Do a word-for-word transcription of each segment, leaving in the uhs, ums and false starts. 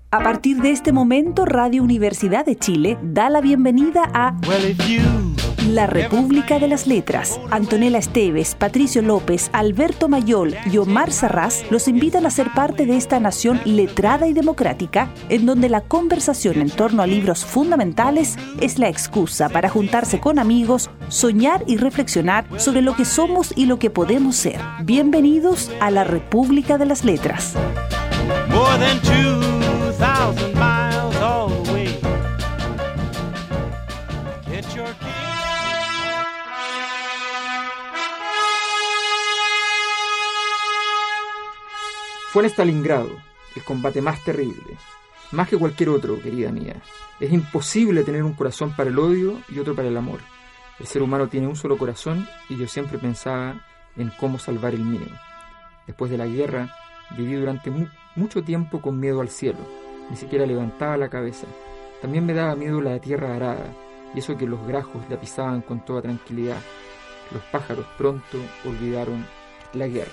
A partir de este momento, Radio Universidad de Chile da la bienvenida a La República de las Letras. Antonella Esteves, Patricio López, Alberto Mayol y Omar Sarraz los invitan a ser parte de esta nación letrada y democrática, en donde la conversación en torno a libros fundamentales es la excusa para juntarse con amigos, soñar y reflexionar sobre lo que somos y lo que podemos ser. Bienvenidos a La República de las Letras. More than two thousand miles away. Get your key. Fue en Stalingrado el combate más terrible, más que cualquier otro, querida mía. Es imposible tener un corazón para el odio y otro para el amor. El ser humano tiene un solo corazón y yo siempre pensaba en cómo salvar el mío. Después de la guerra, viví durante mu- mucho tiempo con miedo al cielo. Ni siquiera levantaba la cabeza. También me daba miedo la tierra arada, y eso que los grajos la pisaban con toda tranquilidad. Los pájaros pronto olvidaron la guerra.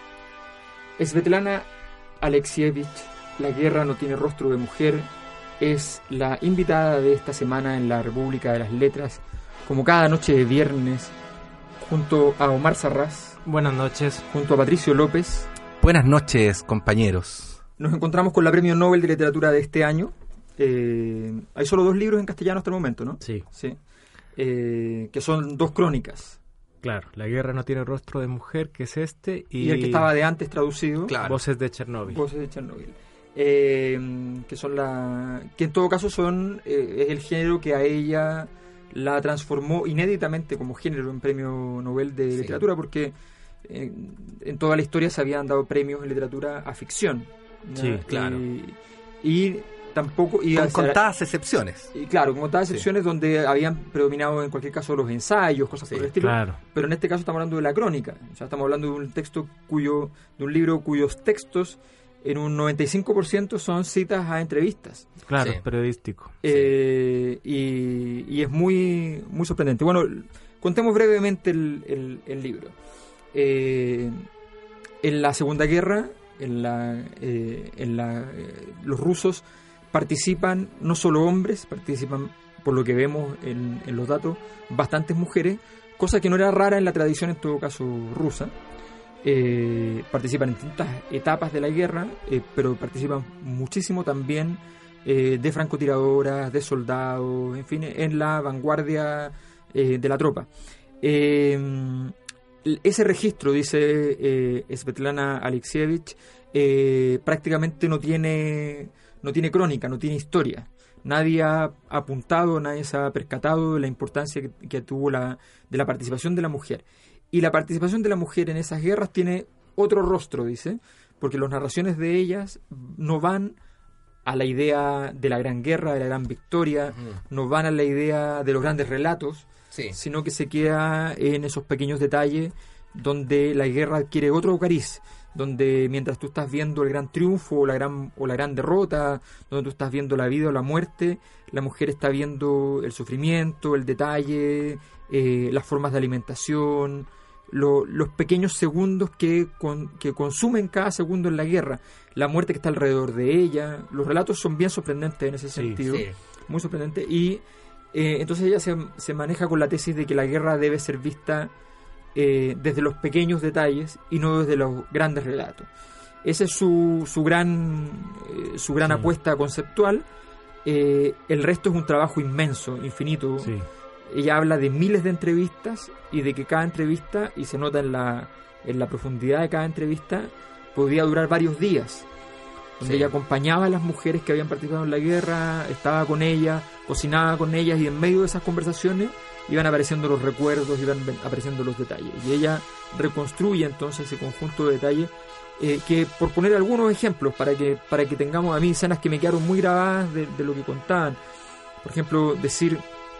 Svetlana Alexievich, La guerra no tiene rostro de mujer, es la invitada de esta semana en la República de las Letras, como cada noche de viernes, junto a Omar Sarraz. Buenas noches. Junto a Patricio López. Buenas noches, compañeros. Nos encontramos con la Premio Nobel de Literatura de este año. Eh, hay solo dos libros en castellano hasta el momento, ¿no? Sí. Sí. Eh, que son dos crónicas. Claro, La guerra no tiene rostro de mujer, que es este, y, Y el que estaba de antes traducido. Claro. Voces de Chernóbil. Voces de Chernóbil. Eh, que son la... que en todo caso son... Eh, es el género que a ella la transformó inéditamente como género en Premio Nobel de Sí. Literatura, porque eh, en toda la historia se habían dado premios en literatura a ficción. ¿no? Sí, claro. Y, y tampoco... Y Con hacia- contadas excepciones. Y claro, como todas excepciones donde habían predominado en cualquier caso los ensayos, cosas Sí, por el estilo. Claro. Pero en este caso estamos hablando de la crónica. O sea, estamos hablando de un texto cuyo, de un libro cuyos textos en un noventa y cinco por ciento son citas a entrevistas. Claro, Sí. periodístico. Eh, y, y es muy, muy sorprendente. Bueno, contemos brevemente el, el- el libro. Eh, en la Segunda Guerra, en la, eh, en la, eh, los rusos participan no solo hombres, participan, por lo que vemos en, en los datos, bastantes mujeres, cosa que no era rara en la tradición, en todo caso, rusa. Eh, participan en distintas etapas de la guerra, eh, pero participan muchísimo también eh, de francotiradoras, de soldados, en fin, en la vanguardia eh, de la tropa. Eh, ese registro, dice eh, Svetlana Alexievich, eh, prácticamente no tiene, no tiene crónica, no tiene historia. Nadie ha apuntado, nadie se ha percatado de la importancia que, que tuvo la, de la participación de la mujer. Y la participación de la mujer en esas guerras tiene otro rostro, dice, porque las narraciones de ellas no van a la idea de la gran guerra, de la gran victoria, Ujú. no van a la idea de los grandes relatos, Sí. sino que se queda en esos pequeños detalles donde la guerra adquiere otro cariz, donde mientras tú estás viendo el gran triunfo o la gran, o la gran derrota, donde tú estás viendo la vida o la muerte, la mujer está viendo el sufrimiento, el detalle, eh, las formas de alimentación, lo- los pequeños segundos que, con, que consumen cada segundo en la guerra, la muerte que está alrededor de ella. Los relatos son bien sorprendentes en ese Sí, sentido, Sí. muy sorprendente, y eh, entonces ella se, se maneja con la tesis de que la guerra debe ser vista eh, desde los pequeños detalles y no desde los grandes relatos. Esa es su, su gran, eh, su gran Sí. apuesta conceptual. Eh, el resto es un trabajo inmenso, infinito. Sí. Ella habla de miles de entrevistas y de que cada entrevista, y se nota en la, en la profundidad de cada entrevista, podía durar varios días. Donde Sí. ella acompañaba a las mujeres que habían participado en la guerra, estaba con ellas, cocinaba con ellas, y en medio de esas conversaciones iban apareciendo los recuerdos, iban ven- apareciendo los detalles. Y ella reconstruye entonces ese conjunto de detalles eh, que, por poner algunos ejemplos, para que, para que tengamos a mí escenas que me quedaron muy grabadas de, de lo que contaban. Por ejemplo, decir,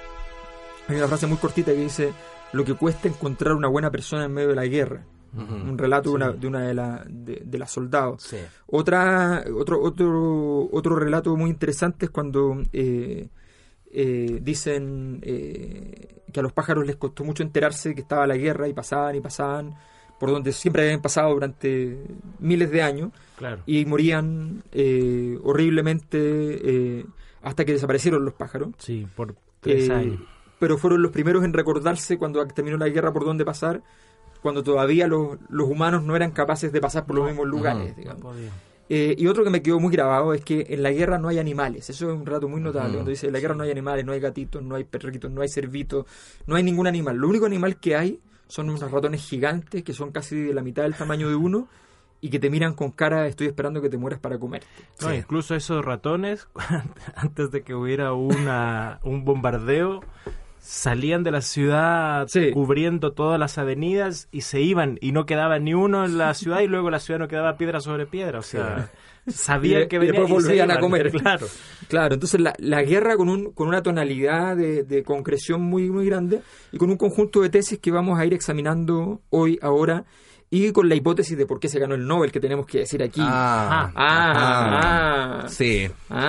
hay una frase muy cortita que dice: lo que cuesta encontrar una buena persona en medio de la guerra. Ujú. Un relato de Sí. una de, una de, la- de, de las soldados. Sí. Otra, otro, otro, otro relato muy interesante es cuando eh, eh, dicen eh, que a los pájaros les costó mucho enterarse que estaba la guerra, y pasaban y pasaban por donde siempre habían pasado durante miles de años, Claro. y morían eh, horriblemente eh, hasta que desaparecieron los pájaros. Sí, por tres Eh, años. pero fueron los primeros en recordarse cuando terminó la guerra por dónde pasar, cuando todavía los, los humanos no eran capaces de pasar por los mismos lugares, Ujú. digamos. No podía. Eh, y otro que me quedó muy grabado es que en la guerra no hay animales. Eso es un relato muy notable. Ujú. Cuando dice, en la guerra no hay animales, no hay gatitos, no hay perritos, no hay cervitos, no hay ningún animal. Lo único animal que hay son unos ratones gigantes que son casi de la mitad del tamaño de uno y que te miran con cara, estoy esperando que te mueras para comerte. No, Sí. incluso esos ratones, antes de que hubiera una, un bombardeo, salían de la ciudad Sí. cubriendo todas las avenidas y se iban y no quedaba ni uno en la ciudad y luego la ciudad no quedaba piedra sobre piedra. O sea, sabían Y de- que y venían después y se volvían a iban. comer. Claro. Claro, entonces la, la guerra con, un, con una tonalidad de, de concreción muy, muy grande y con un conjunto de tesis que vamos a ir examinando hoy, ahora, y con la hipótesis de por qué se ganó el Nobel, que tenemos que decir aquí. Ah, Ah, ah, sí.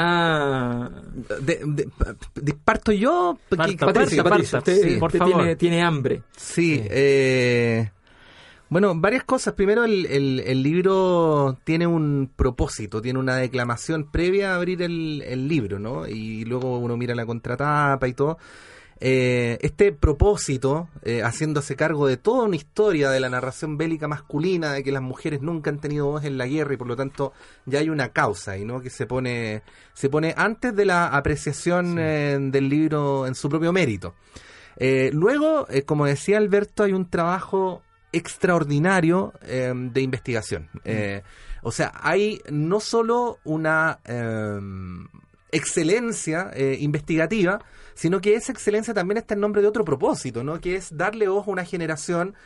ah. De, de- de- ¿Parto yo? Parta, ¿Qué- parta, sí, Patricia, Patricia, parta, usted, sí, por usted favor. tiene, tiene hambre. Sí, Sí. eh, bueno, varias cosas. Primero, el, el, el libro tiene un propósito, tiene una declamación previa a abrir el, el libro, ¿no? Y luego uno mira la contratapa y todo. Eh, este propósito, eh, haciéndose cargo de toda una historia de la narración bélica masculina, de que las mujeres nunca han tenido voz en la guerra y por lo tanto ya hay una causa ahí, ¿no? Que se pone, se pone antes de la apreciación eh, del libro en su propio mérito. Eh, luego, eh, como decía Alberto, hay un trabajo extraordinario eh, de investigación. Eh, o sea, hay no solo una eh, excelencia eh, investigativa, sino que esa excelencia también está en nombre de otro propósito, ¿no? Que es darle ojo a una generación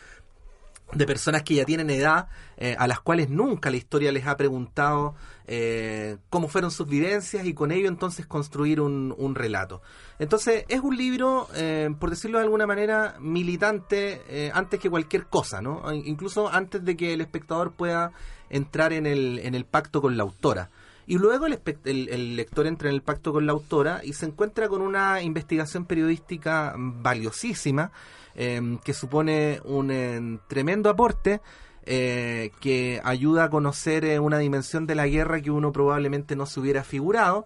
de personas que ya tienen edad, eh, a las cuales nunca la historia les ha preguntado eh, cómo fueron sus vivencias y con ello entonces construir un, un relato. Entonces es un libro, eh, por decirlo de alguna manera, militante eh, antes que cualquier cosa, ¿no? Incluso antes de que el espectador pueda entrar en el, en el pacto con la autora. Y luego el, espe- el, el lector entra en el pacto con la autora y se encuentra con una investigación periodística valiosísima, eh, que supone un eh, tremendo aporte, eh, que ayuda a conocer eh, una dimensión de la guerra que uno probablemente no se hubiera figurado.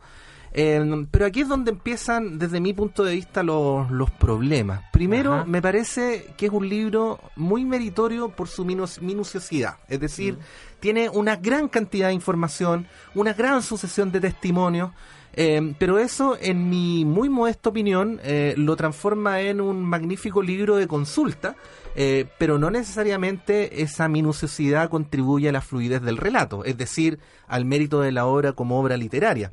Eh, pero aquí es donde empiezan, desde mi punto de vista, los, los problemas. Primero, Ajá. me parece que es un libro muy meritorio por su minus- minuciosidad. Es decir, mm. tiene una gran cantidad de información, una gran sucesión de testimonios, eh, pero eso, en mi muy modesta opinión, eh, lo transforma en un magnífico libro de consulta, eh, pero no necesariamente esa minuciosidad contribuye a la fluidez del relato, es decir, al mérito de la obra como obra literaria.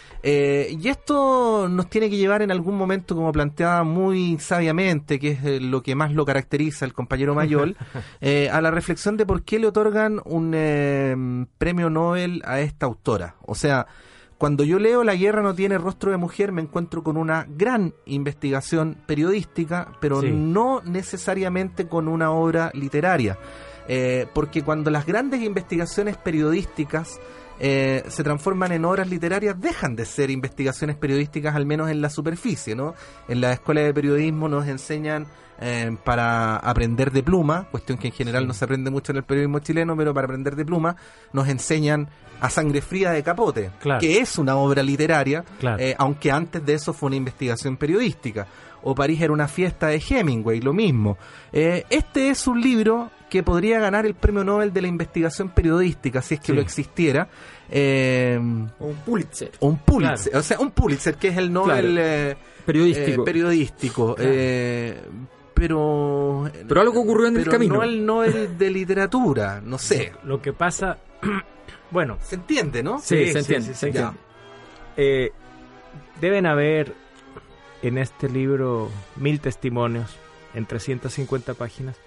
Eh, y esto nos tiene que llevar en algún momento, como planteaba muy sabiamente, que es eh, lo que más lo caracteriza el compañero Mayol, eh, a la reflexión de por qué le otorgan un eh, premio Nobel a esta autora. O sea, cuando yo leo La guerra no tiene rostro de mujer, me encuentro con una gran investigación periodística, pero Sí. no necesariamente con una obra literaria. Eh, porque cuando las grandes investigaciones periodísticas Eh, se transforman en obras literarias, dejan de ser investigaciones periodísticas, al menos en la superficie, ¿no? En la escuela de periodismo nos enseñan eh, para aprender de pluma, cuestión que en general Sí. no se aprende mucho en el periodismo chileno, pero para aprender de pluma nos enseñan a sangre fría de capote, Claro. que es una obra literaria, Claro. eh, aunque antes de eso fue una investigación periodística. O París era una fiesta de Hemingway, lo mismo. Eh, este es un libro que podría ganar el premio Nobel de la investigación periodística, si es que Sí. lo existiera. Eh, O un Pulitzer. o un Pulitzer, o sea, un Pulitzer, que es el Nobel Claro. eh, Periodístico. eh, periodístico. Claro. Eh, pero... Pero algo ocurrió en el pero camino. no el Nobel de literatura, no sé. Lo que pasa, bueno, Se entiende, ¿no? Sí, Sí, se sí, entiende. sí, se sí, ya. entiende. eh, deben haber en este libro mil testimonios en trescientas cincuenta páginas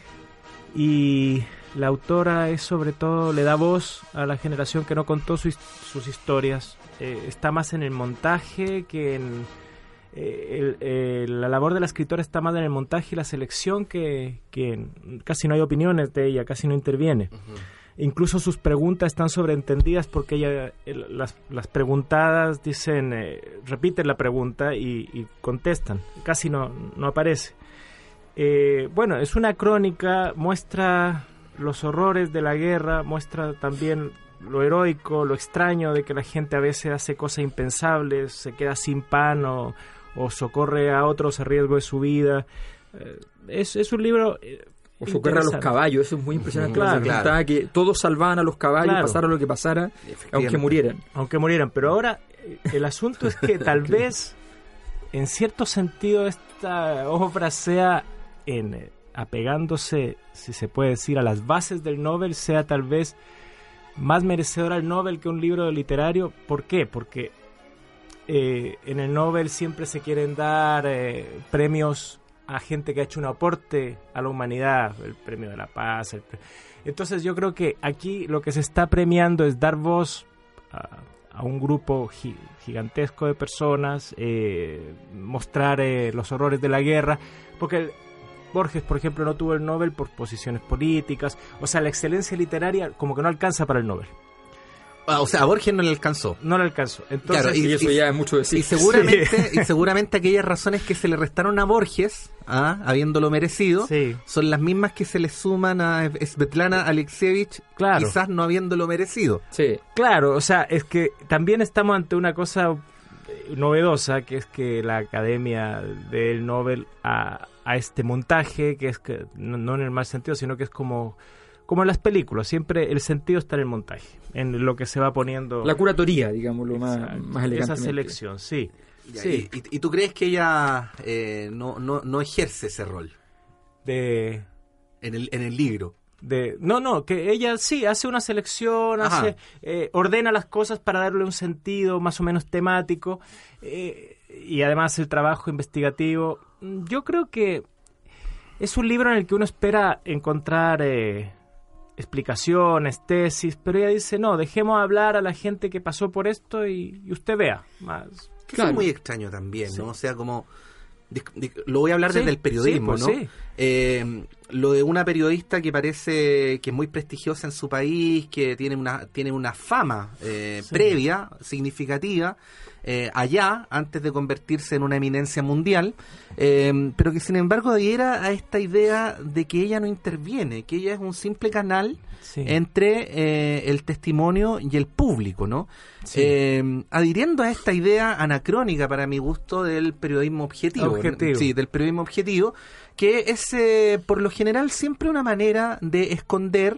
y la autora es sobre todo, le da voz a la generación que no contó su his- sus historias. Eh, está más en el montaje que en eh, el- eh, la labor de la escritora está más en el montaje y la selección que, que en- casi no hay opiniones de ella, casi no interviene. Ujú. Incluso sus preguntas están sobreentendidas porque ella el- las, las preguntadas dicen, eh, repiten la pregunta y, y contestan, casi no, no aparece. Eh, bueno, es una crónica, muestra los horrores de la guerra, muestra también lo heroico, lo extraño de que la gente a veces hace cosas impensables, se queda sin pan o, o socorre a otros a riesgo de su vida. Eh, es, es un libro... Eh, O socorrer a los caballos, eso es muy impresionante. Claro, claro. Que todos salvaban a los caballos, claro. pasara lo que pasara, aunque murieran. Aunque murieran, pero ahora el asunto es que tal vez, en cierto sentido, esta obra sea, en apegándose, si se puede decir, a las bases del Nobel, sea tal vez más merecedora al Nobel que un libro literario. ¿Por qué? Porque eh, en el Nobel siempre se quieren dar eh, premios a gente que ha hecho un aporte a la humanidad, el premio de la paz. El pre... Entonces yo creo que aquí lo que se está premiando es dar voz a, a un grupo gi- gigantesco de personas, eh, mostrar eh, los horrores de la guerra, porque Borges, por ejemplo, no tuvo el Nobel por posiciones políticas, o sea, la excelencia literaria como que no alcanza para el Nobel. Ah, o sea, a Borges no le alcanzó. No le alcanzó. Entonces, claro, y, y eso y, ya es mucho decir. Y seguramente, sí. y seguramente aquellas razones que se le restaron a Borges, ¿ah? habiéndolo merecido, sí. son las mismas que se le suman a Svetlana Alexievich, claro. quizás no habiéndolo merecido. Sí, claro, o sea, es que también estamos ante una cosa novedosa, que es que la Academia del Nobel a, a este montaje, que es que no, no en el mal sentido, sino que es como... Como en las películas, siempre el sentido está en el montaje, en lo que se va poniendo... La curatoría, digamos, lo más, más elegantemente. Esa selección, sí. Ya, sí. Y, y, ¿Y tú crees que ella eh, no, no, no ejerce ese rol? De... En el, en el libro. De, no, no, que ella sí hace una selección, hace, eh, ordena las cosas para darle un sentido más o menos temático, eh, y además el trabajo investigativo. Yo creo que es un libro en el que uno espera encontrar... Eh, explicaciones, tesis, pero ella dice, no, dejemos hablar a la gente que pasó por esto y, y usted vea más. Que claro. Es muy extraño también, ¿no? Sí. O sea, como... Lo voy a hablar sí, desde el periodismo, sí, pues, ¿no? Sí. Eh, lo de una periodista que parece que es muy prestigiosa en su país, que tiene una tiene una fama eh, sí. previa, significativa, eh, allá, antes de convertirse en una eminencia mundial, eh, pero que sin embargo adhiera a esta idea de que ella no interviene, que ella es un simple canal sí. entre eh, el testimonio y el público, ¿no? Sí. Eh, adhiriendo a esta idea anacrónica, para mi gusto, del periodismo objetivo, objetivo. Sí, del periodismo objetivo, que es eh, por lo general siempre una manera de esconder,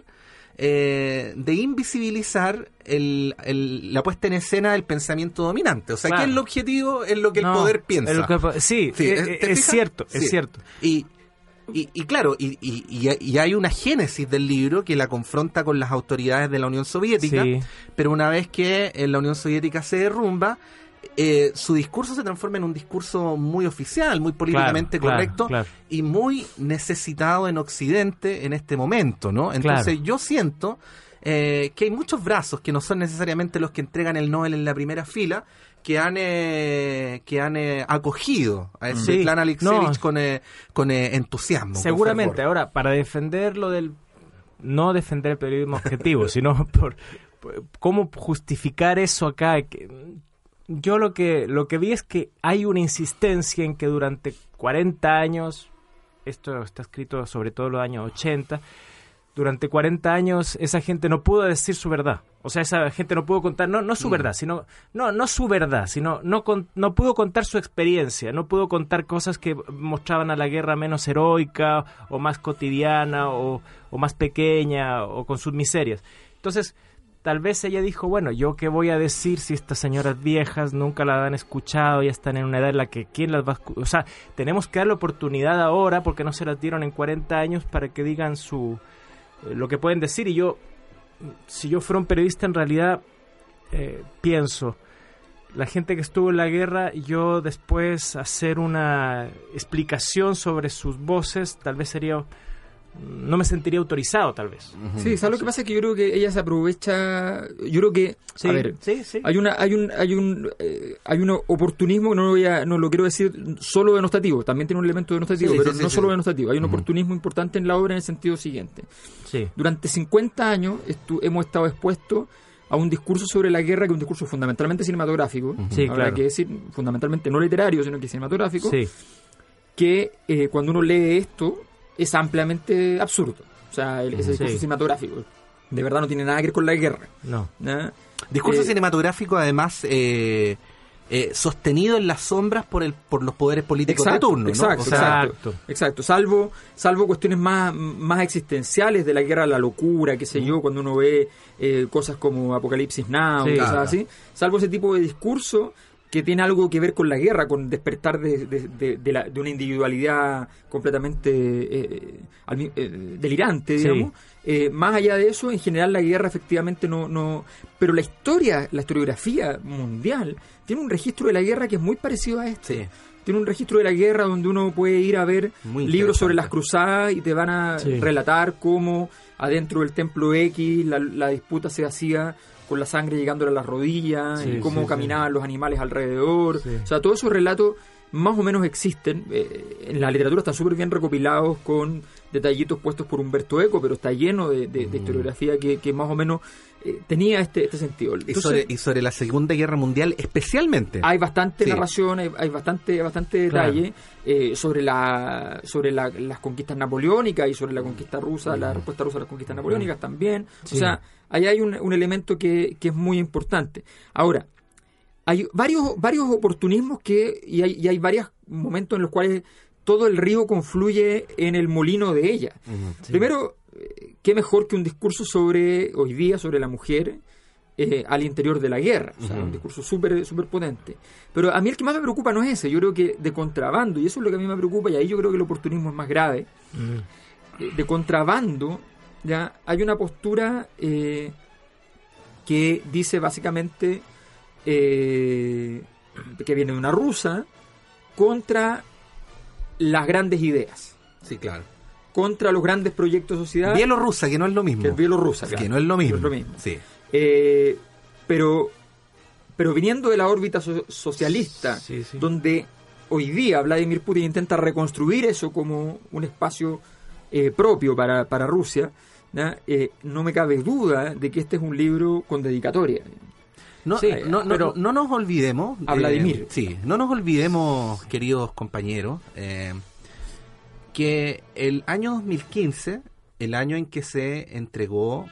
eh, de invisibilizar el, el, la puesta en escena del pensamiento dominante. O sea, claro. ¿qué es lo objetivo? Es lo que el no, poder piensa. Es lo que, sí, sí es, es cierto, sí. es cierto. Y, y, y claro, y, y, y hay una génesis del libro que la confronta con las autoridades de la Unión Soviética, sí. pero una vez que la Unión Soviética se derrumba, Eh, su discurso se transforma en un discurso muy oficial, muy políticamente claro, correcto claro, claro. y muy necesitado en Occidente en este momento, ¿no? Entonces claro. yo siento eh, que hay muchos brazos que no son necesariamente los que entregan el Nobel en la primera fila, que han eh, que han eh, acogido a ese sí, plan Alexievich no. con, eh, con eh, entusiasmo. Seguramente, con ahora, para defender lo del... No defender el periodismo objetivo, sino por, por... ¿Cómo justificar eso acá? Que, Yo lo que lo que vi es que hay una insistencia en que durante cuarenta años, esto está escrito sobre todo en los años ochenta, durante cuarenta años esa gente no pudo decir su verdad. O sea, esa gente no pudo contar, no, no su verdad, sino, no, no su verdad, sino no, con, no pudo contar su experiencia, no pudo contar cosas que mostraban a la guerra menos heroica, o más cotidiana, o, o más pequeña, o con sus miserias. Entonces, tal vez ella dijo, bueno, ¿yo qué voy a decir si estas señoras viejas nunca la han escuchado, ya están en una edad en la que quién las va a escuchar? O sea, tenemos que darle oportunidad ahora, porque no se las dieron en cuarenta años, para que digan su eh, lo que pueden decir. Y yo, si yo fuera un periodista, en realidad eh, pienso, la gente que estuvo en la guerra, yo después hacer una explicación sobre sus voces, tal vez sería... no me sentiría autorizado, tal vez. Uh-huh. Sí, ¿sabes lo que pasa? Es que yo creo que ella se aprovecha, yo creo que, sí, a ver, sí, sí. hay una, hay un, hay un, eh, hay un oportunismo que no lo voy a, no lo quiero decir solo denostativo, también tiene un elemento denostativo, sí, pero sí, no sí, solo sí. denostativo, hay un Uh-huh. oportunismo importante en la obra en el sentido siguiente. Sí. Durante cincuenta años estu- hemos estado expuestos a un discurso sobre la guerra, que es un discurso fundamentalmente cinematográfico, Uh-huh. Sí, habrá claro. que decir, fundamentalmente no literario, sino que cinematográfico, Sí. que eh, cuando uno lee esto es ampliamente absurdo. O sea, el, ese discurso Sí. cinematográfico. De verdad no tiene nada que ver con la guerra. No. ¿no? Discurso Eh, cinematográfico, además, eh, eh, sostenido en las sombras por el por los poderes políticos Exacto, de turno, ¿no? exacto, O sea, exacto, exacto. Salvo, salvo cuestiones más, más existenciales de la guerra a la locura, qué sé yo, cuando uno ve eh, cosas como Apocalipsis Now, Sí, cosas claro. así. Salvo ese tipo de discurso que tiene algo que ver con la guerra, con despertar de, de, de, de, la, de una individualidad completamente eh, al mi- eh, delirante, Sí. digamos. Eh, más allá de eso, en general la guerra efectivamente no, no... Pero la historia, la historiografía mundial, tiene un registro de la guerra que es muy parecido a este. Sí. Tiene un registro de la guerra donde uno puede ir a ver Muy libros sobre interesante. las cruzadas y te van a Sí. relatar cómo adentro del templo X la, la disputa se hacía con la sangre llegándole a las rodillas, Sí, y cómo sí, caminaban los animales alrededor. Sí. O sea, todos esos relatos más o menos existen. Eh, en la literatura están súper bien recopilados con detallitos puestos por Humberto Eco, pero está lleno de, de- de historiografía que, que más o menos eh, tenía este, este sentido. Y Entonces, sobre, y sobre la Segunda Guerra Mundial especialmente. hay bastante Sí. narración, hay, hay bastante bastante Claro. detalle eh, sobre la sobre la- las conquistas napoleónicas y sobre la conquista rusa, la respuesta rusa a las conquistas napoleónicas también. Sí. O sea, ahí hay un, un elemento que, que es muy importante. Ahora, hay varios varios oportunismos que y hay, y hay varios momentos en los cuales todo el río confluye en el molino de ella. Ujú. Primero, eh, qué mejor que un discurso sobre, hoy día, sobre la mujer eh, al interior de la guerra. O sea, Ujú. un discurso súper súper potente. Pero a mí el que más me preocupa no es ese. Yo creo que de contrabando, y eso es lo que a mí me preocupa, y ahí yo creo que el oportunismo es más grave, Mm. de, de contrabando, ya hay una postura eh, que dice básicamente eh, que viene de una rusa contra las grandes ideas, Sí, claro. contra los grandes proyectos de sociedad. Bielorrusa, que no es lo mismo. Que es bielorrusa, Que claro. no es lo mismo. No es lo mismo. Sí. Eh, pero, pero viniendo de la órbita so- socialista, Sí, sí. donde hoy día Vladimir Putin intenta reconstruir eso como un espacio eh, propio para, para Rusia, ¿no? Eh, no me cabe duda de que este es un libro con dedicatoria. No, Sí, no, no, pero- no nos olvidemos. A Vladimir. Sí, no nos olvidemos, queridos compañeros, eh, que el año dos mil quince, el año en que se entregó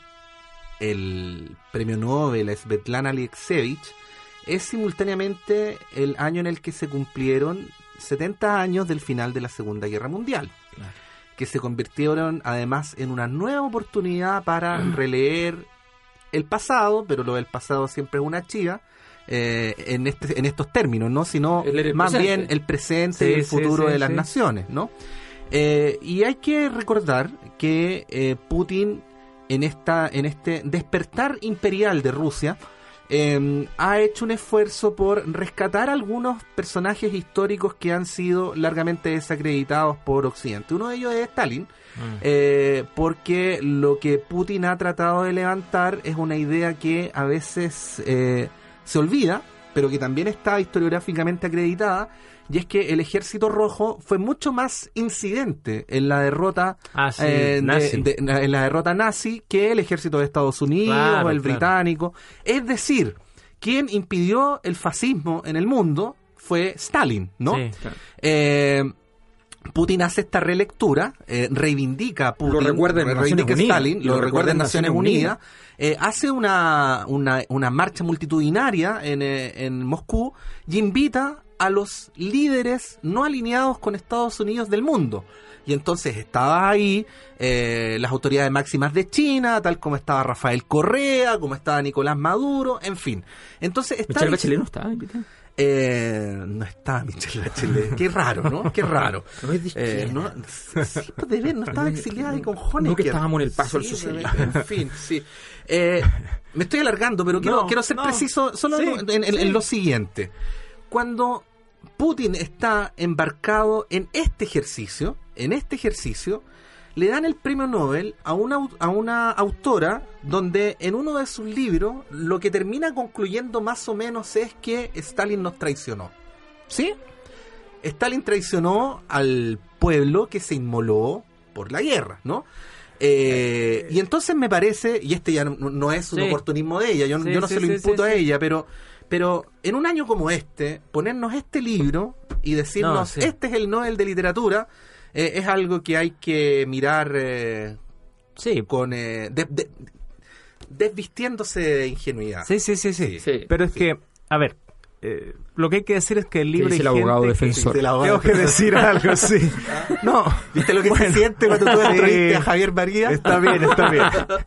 el premio Nobel a Svetlana Alexievich, es simultáneamente el año en el que se cumplieron setenta años del final de la Segunda Guerra Mundial, que se convirtieron además en una nueva oportunidad para releer el pasado, pero lo del pasado siempre es una chiva, eh, en este en estos términos, ¿no? Sino El- el más presente. bien el presente Sí, y el sí, futuro sí, de las sí. naciones, ¿no? Eh, y hay que recordar que eh, Putin en esta en este despertar imperial de Rusia eh, ha hecho un esfuerzo por rescatar algunos personajes históricos que han sido largamente desacreditados por Occidente. Uno de ellos es Stalin, Mm. eh, porque lo que Putin ha tratado de levantar es una idea que a veces eh, se olvida, pero que también está historiográficamente acreditada, y es que el Ejército Rojo fue mucho más incidente en la derrota Ah, sí, eh, de- nazi. de- en la derrota nazi que el Ejército de Estados Unidos Claro, o el claro. británico. Es decir, quien impidió el fascismo en el mundo fue Stalin, ¿no? Sí. Claro. Eh, Putin hace esta relectura, eh, reivindica a Putin, Lo recuerda en reivindica Naciones a Unidas. Stalin, lo, recuerda en Naciones Unidas, Unidas. eh, hace una, una, una marcha multitudinaria en, eh, en Moscú y invita a los líderes no alineados con Estados Unidos del mundo. Y entonces estaba ahí eh, las autoridades máximas de China, tal como estaba Rafael Correa, como estaba Nicolás Maduro, en fin. Entonces está Michelle Bachelet no está invitada. eh, no está Michelle Bachelet. Qué raro, ¿no? Qué raro. No es de izquierda. Eh, no, sí, pues de ver, no estaba exiliada y con Honecker. No que estábamos en el paso al Sí, socialismo. En fin, sí. Eh, me estoy alargando, pero quiero, No, quiero ser no. preciso solo Sí, en, en- sí. en lo siguiente. Cuando Putin está embarcado en este ejercicio, en este ejercicio, le dan el premio Nobel a una, au- a una autora donde en uno de sus libros lo que termina concluyendo más o menos es que Stalin nos traicionó. ¿Sí? Stalin traicionó al pueblo que se inmoló por la guerra, ¿no? Eh, y entonces me parece, y este ya no, no es un Sí. oportunismo de ella, yo, Sí, yo no sí, se lo sí, imputo sí, a sí. ella, pero, pero en un año como este, ponernos este libro y decirnos, No, sí. este es el Nobel de Literatura, eh, es algo que hay que mirar eh, Sí. con eh, de- de- desvistiéndose de ingenuidad. Sí, sí, sí, sí. Sí, Pero es sí. que, a ver, eh, lo que hay que decir es que el libro dice hay el abogado gente que- defensor? Dice el abogado Tengo que decir algo, sí. No. ¿Viste lo que Bueno, se siente cuando tú sí. entrevistas a Javier María? Está bien, está bien.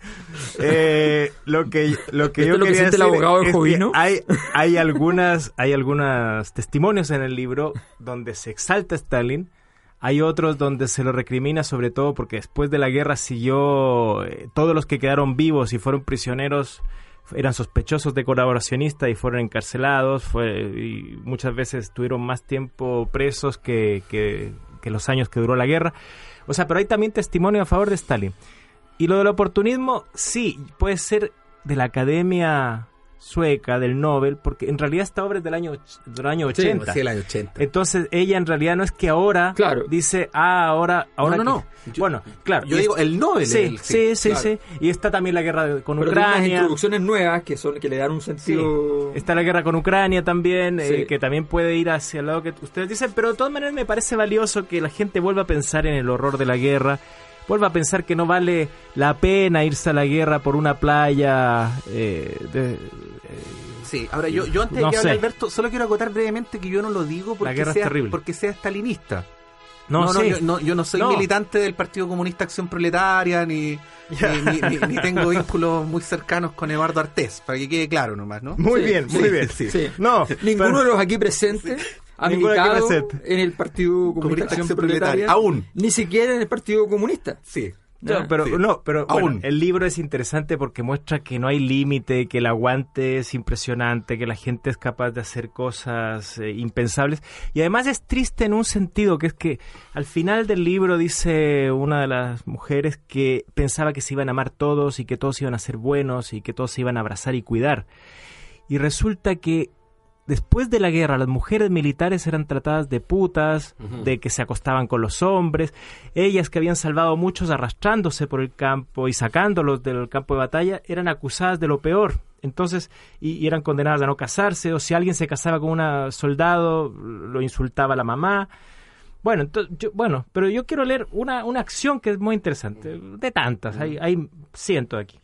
Eh, lo que, lo que ¿Esto yo es lo que quería siente el decir abogado de es que Jovino? hay, hay algunas, hay algunos testimonios en el libro donde se exalta a Stalin. Hay otros donde se lo recrimina, sobre todo porque después de la guerra siguió, eh, todos los que quedaron vivos y fueron prisioneros eran sospechosos de colaboracionista y fueron encarcelados, fue, y muchas veces tuvieron más tiempo presos que, que, que los años que duró la guerra. O sea, pero hay también testimonio a favor de Stalin. Y lo del oportunismo, sí, puede ser de la Academia Sueca, del Nobel, porque en realidad esta obra es del año, och- del año Sí, ochenta. Sí, el año ochenta. Entonces ella en realidad no es que ahora Claro. dice, ah, ahora... ahora no, no, que- no. Yo- bueno, claro. Yo y digo, es- el Nobel. Sí, es el- sí, sí, claro. sí. Y está también la guerra de- con Pero tiene unas Ucrania. introducciones nuevas que son que le dan un Sí. sentido... Está la guerra con Ucrania también, Sí. eh, que también puede ir hacia el lado que ustedes dicen, pero de todas maneras me parece valioso que la gente vuelva a pensar en el horror de la guerra, vuelva a pensar que no vale la pena irse a la guerra por una playa eh, de, eh, Sí, ahora yo, yo antes No de que hable sé. Alberto, solo quiero acotar brevemente que yo no lo digo porque, guerra es sea, terrible. porque sea stalinista. No, sí. yo, no, yo no soy No. militante del Partido Comunista Acción Proletaria, ni, Ya. ni, ni- ni- ni tengo vínculos muy cercanos con Eduardo Artés, para que quede claro nomás, ¿no? Muy Sí, bien, sí, muy bien. sí, sí. No, Ninguno pero- de los aquí presentes ha Ninguno aquí militado presente. en el Partido Comunista Comunista Acción Acción Proletaria. Proletaria. Aún. Ni siquiera en el Partido Comunista. Sí. No, ¿Ya? pero, Sí. no, pero bueno, Aún. el libro es interesante porque muestra que no hay límite, que el aguante es impresionante, que la gente es capaz de hacer cosas eh, impensables. Y además es triste en un sentido, que es que al final del libro dice una de las mujeres que pensaba que se iban a amar todos y que todos iban a ser buenos y que todos se iban a abrazar y cuidar. Y resulta que después de la guerra, las mujeres militares eran tratadas de putas, Ujú. de que se acostaban con los hombres, ellas que habían salvado a muchos arrastrándose por el campo y sacándolos del campo de batalla, eran acusadas de lo peor. Entonces, y, y eran condenadas a no casarse, o si alguien se casaba con un soldado, lo insultaba la mamá. Bueno, entonces, yo, bueno, pero yo quiero leer una, una acción que es muy interesante, de tantas, hay, hay cientos aquí.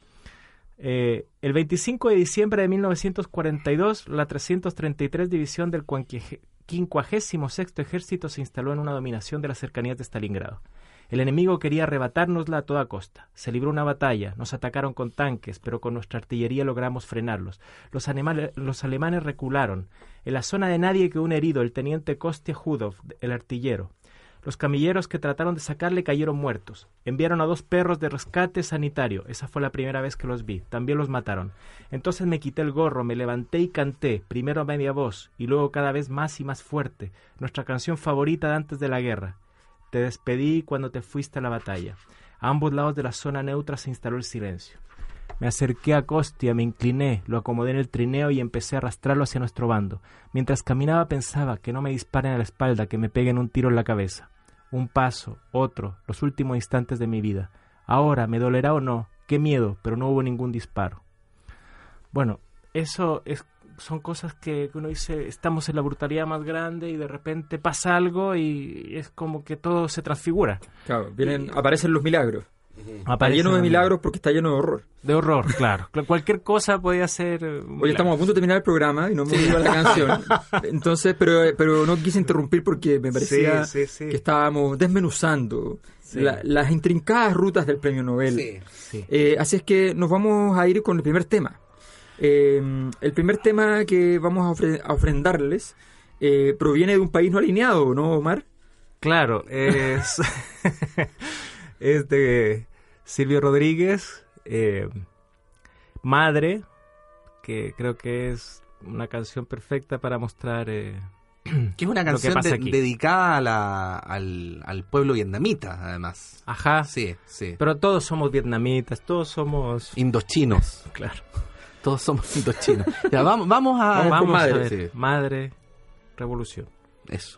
Eh, el veinticinco de diciembre de mil novecientos cuarenta y dos, la trescientos treinta y tres División del quincuagésimo sexto Ejército se instaló en una dominación de las cercanías de Stalingrado. El enemigo quería arrebatárnosla a toda costa. Se libró una batalla, nos atacaron con tanques, pero con nuestra artillería logramos frenarlos. Los, animales, los alemanes recularon. En la zona de nadie quedó un herido, el teniente Kostya Judov, el artillero. Los camilleros que trataron de sacarle cayeron muertos. Enviaron a dos perros de rescate sanitario. Esa fue la primera vez que los vi. También los mataron. Entonces me quité el gorro, me levanté y canté, primero a media voz y luego cada vez más y más fuerte, nuestra canción favorita de antes de la guerra. Te despedí cuando te fuiste a la batalla. A ambos lados de la zona neutra se instaló el silencio. Me acerqué a Kostya, me incliné, lo acomodé en el trineo y empecé a arrastrarlo hacia nuestro bando. Mientras caminaba pensaba que no me disparen a la espalda, que me peguen un tiro en la cabeza. Un paso, otro, los últimos instantes de mi vida. Ahora, ¿me dolerá o no? Qué miedo, pero no hubo ningún disparo. Bueno, eso es, son cosas que uno dice, estamos en la brutalidad más grande y de repente pasa algo y es como que todo se transfigura. Claro, vienen, aparecen los milagros. Está Aparece lleno de una- milagros porque está lleno de horror. De horror, claro. Cl- Cualquier cosa podía ser... eh, un Hoy estamos milagro. a punto de terminar el programa y no hemos ido a la canción. Entonces, pero, pero no quise interrumpir porque me parecía Sí, sí, sí. que estábamos desmenuzando Sí. la- las intrincadas rutas del premio Nobel. Sí. Sí. Eh, así es que nos vamos a ir con el primer tema. Eh, el primer tema que vamos a, ofre- a ofrendarles eh, proviene de un país no alineado, ¿no, Omar? Claro, es, es de Silvio Rodríguez, eh, Madre, que creo que es una canción perfecta para mostrar... eh, Que es una Lo que canción pasa de- aquí. dedicada a la- al, al pueblo vietnamita, además. ajá, Sí, sí. pero todos somos vietnamitas, todos somos... Indochinos. Claro. Todos somos indochinos. Ya, vamos, vamos a... Vamos con Vamos Madre, a ver, sí. Madre, Revolución. Eso.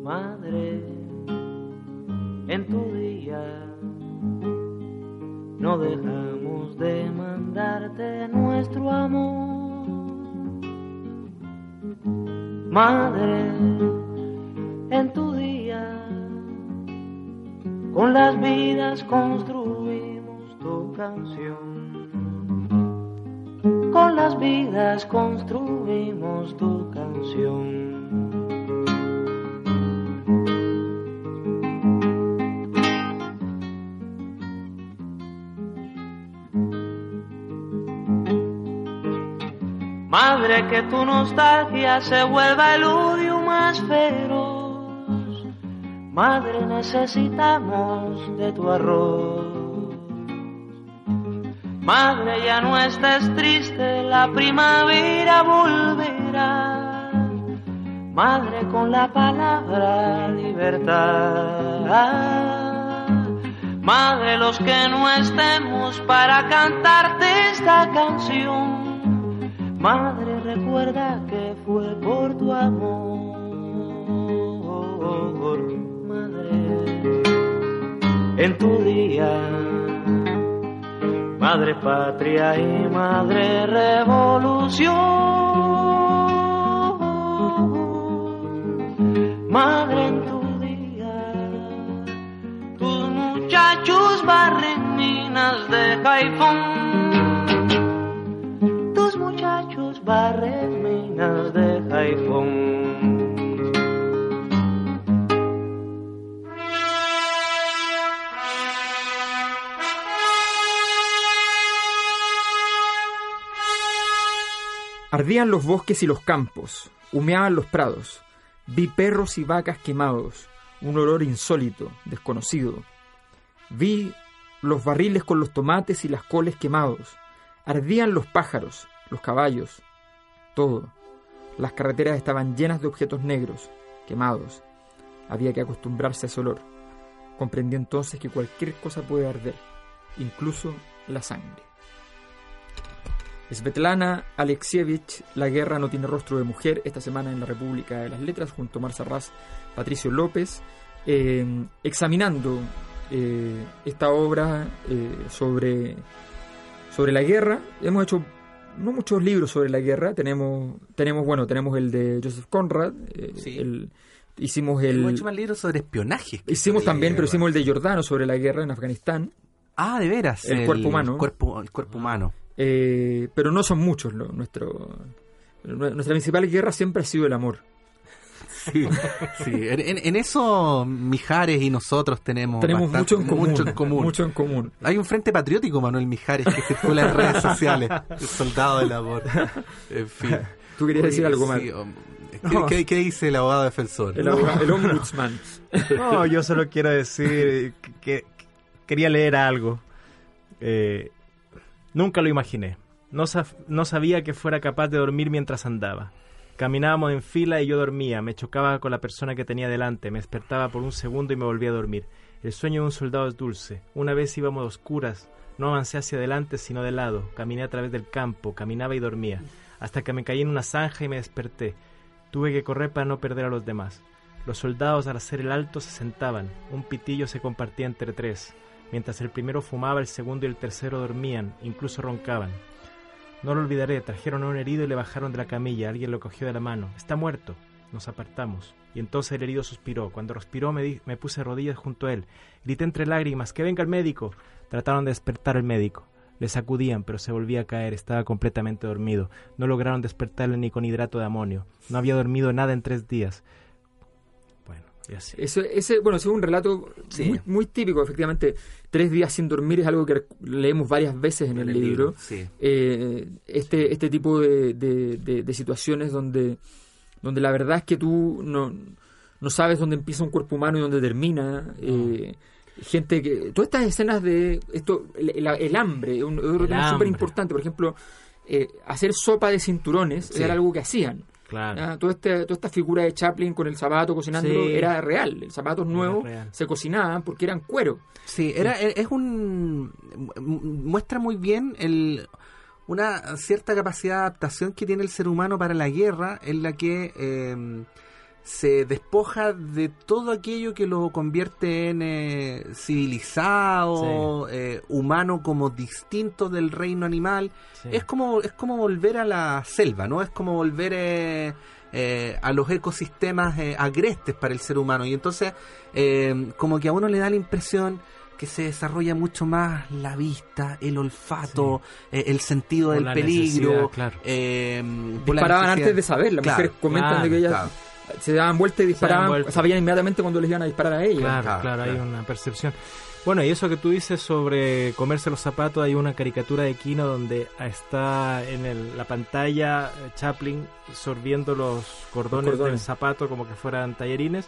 Madre, en tu día no dejamos de mandarte nuestro amor. Madre, en tu día con las vidas construimos tu canción. Con las vidas construimos tu canción. Madre, que tu nostalgia se vuelva el odio más feroz. Madre, necesitamos de tu arroz. Madre, ya no estés triste, la primavera volverá. Madre, con la palabra libertad. Madre, los que no estemos para cantarte esta canción. Madre, recuerda que fue por tu amor. Madre, en tu día, madre patria y madre revolución. Madre, en tu día, tus muchachos barren minas de Caifón. Tus muchachos barren minas de Caifón. Ardían los bosques y los campos, humeaban los prados. Vi perros y vacas quemados, un olor insólito, desconocido. Vi los barriles con los tomates y las coles quemados. Ardían los pájaros, los caballos, todo. Las carreteras estaban llenas de objetos negros, quemados. Había que acostumbrarse a ese olor. Comprendí entonces que cualquier cosa puede arder, incluso la sangre. Svetlana Alexievich, La guerra no tiene rostro de mujer, esta semana en la República de las Letras, junto a Marza Raz, Patricio López, eh, examinando eh, esta obra eh, sobre, sobre la guerra. Hemos hecho no muchos libros sobre la guerra, tenemos, tenemos bueno, tenemos el de Joseph Conrad, eh, sí. el, hicimos el... Hemos hecho más libros sobre espionaje. Hicimos también, guerra. pero hicimos el de Giordano sobre la guerra en Afganistán. Ah, de veras. El, el cuerpo humano. El cuerpo, el cuerpo humano. Eh, pero no son muchos. Lo, nuestro, nuestra principal guerra siempre ha sido el amor. Sí, sí. En, en eso Mijares y nosotros tenemos, tenemos bastante, mucho, en común, mucho en común. Mucho en circula. Hay un frente patriótico, Manuel Mijares, que circula en redes sociales. El soldado del amor. En fin. Tú querías Oye, decir algo más. Sí, ¿Qué, no. qué, ¿Qué dice el abogado defensor? El, abogado, el ombudsman. No, yo solo quiero decir que, que quería leer algo. Eh, nunca lo imaginé. No, sab- no sabía que fuera capaz de dormir mientras andaba. Caminábamos en fila y yo dormía. Me chocaba con la persona que tenía delante. Me despertaba por un segundo y me volvía a dormir. El sueño de un soldado es dulce. Una vez íbamos a oscuras. No avancé hacia adelante, sino de lado. Caminé a través del campo. Caminaba y dormía. Hasta que me caí en una zanja y me desperté. Tuve que correr para no perder a los demás. Los soldados, al hacer el alto, se sentaban. Un pitillo se compartía entre tres. Mientras el primero fumaba, el segundo y el tercero dormían, incluso roncaban. No lo olvidaré, trajeron a un herido y le bajaron de la camilla. Alguien lo cogió de la mano. «Está muerto». Nos apartamos. Y entonces el herido suspiró. Cuando respiró me, di- me puse rodillas junto a él. Grité entre lágrimas: «¡Que venga el médico!». Trataron de despertar al médico. Le sacudían, pero se volvía a caer. Estaba completamente dormido. No lograron despertarle ni con hidrato de amonio. No había dormido nada en tres días. Bueno, y así. Ese, ese, bueno, ese es un relato Sí. muy, muy típico, efectivamente. Tres días sin dormir es algo que leemos varias veces en el, En el libro. libro, sí. Eh, este, este tipo de, de, de, de situaciones donde, donde la verdad es que tú no, no sabes dónde empieza un cuerpo humano y dónde termina. Eh, gente que... Todas estas escenas de... esto El, el, el hambre, un, un El tema súper hambre. importante. Por ejemplo, eh, hacer sopa de cinturones Sí. era algo que hacían. Claro. Ah, toda, este, toda esta figura de Chaplin con el zapato cocinando Sí. era real. Los zapatos nuevos real. se cocinaban porque eran cuero. Sí, era, es un... muestra muy bien el una cierta capacidad de adaptación que tiene el ser humano para la guerra, en la que eh, se despoja de todo aquello que lo convierte en eh, civilizado, sí. eh, humano, como distinto del reino animal. Sí. Es como es como volver a la selva, ¿no? Es como volver eh, eh, a los ecosistemas eh, agrestes para el ser humano. Y entonces, eh, como que a uno le da la impresión que se desarrolla mucho más la vista, el olfato, sí. eh, el sentido por del peligro. Claro. Eh, Disparaban antes de saber, las claro, mujeres comentan claro, de que ellas claro. se daban vuelta y disparaban, vuelta. sabían inmediatamente cuando les iban a disparar a ellas. Claro, claro, claro, hay claro. una percepción. Bueno, y eso que tú dices sobre comerse los zapatos, hay una caricatura de Kino donde está en el, la pantalla Chaplin sorbiendo los cordones, los cordones del zapato como que fueran tallarines.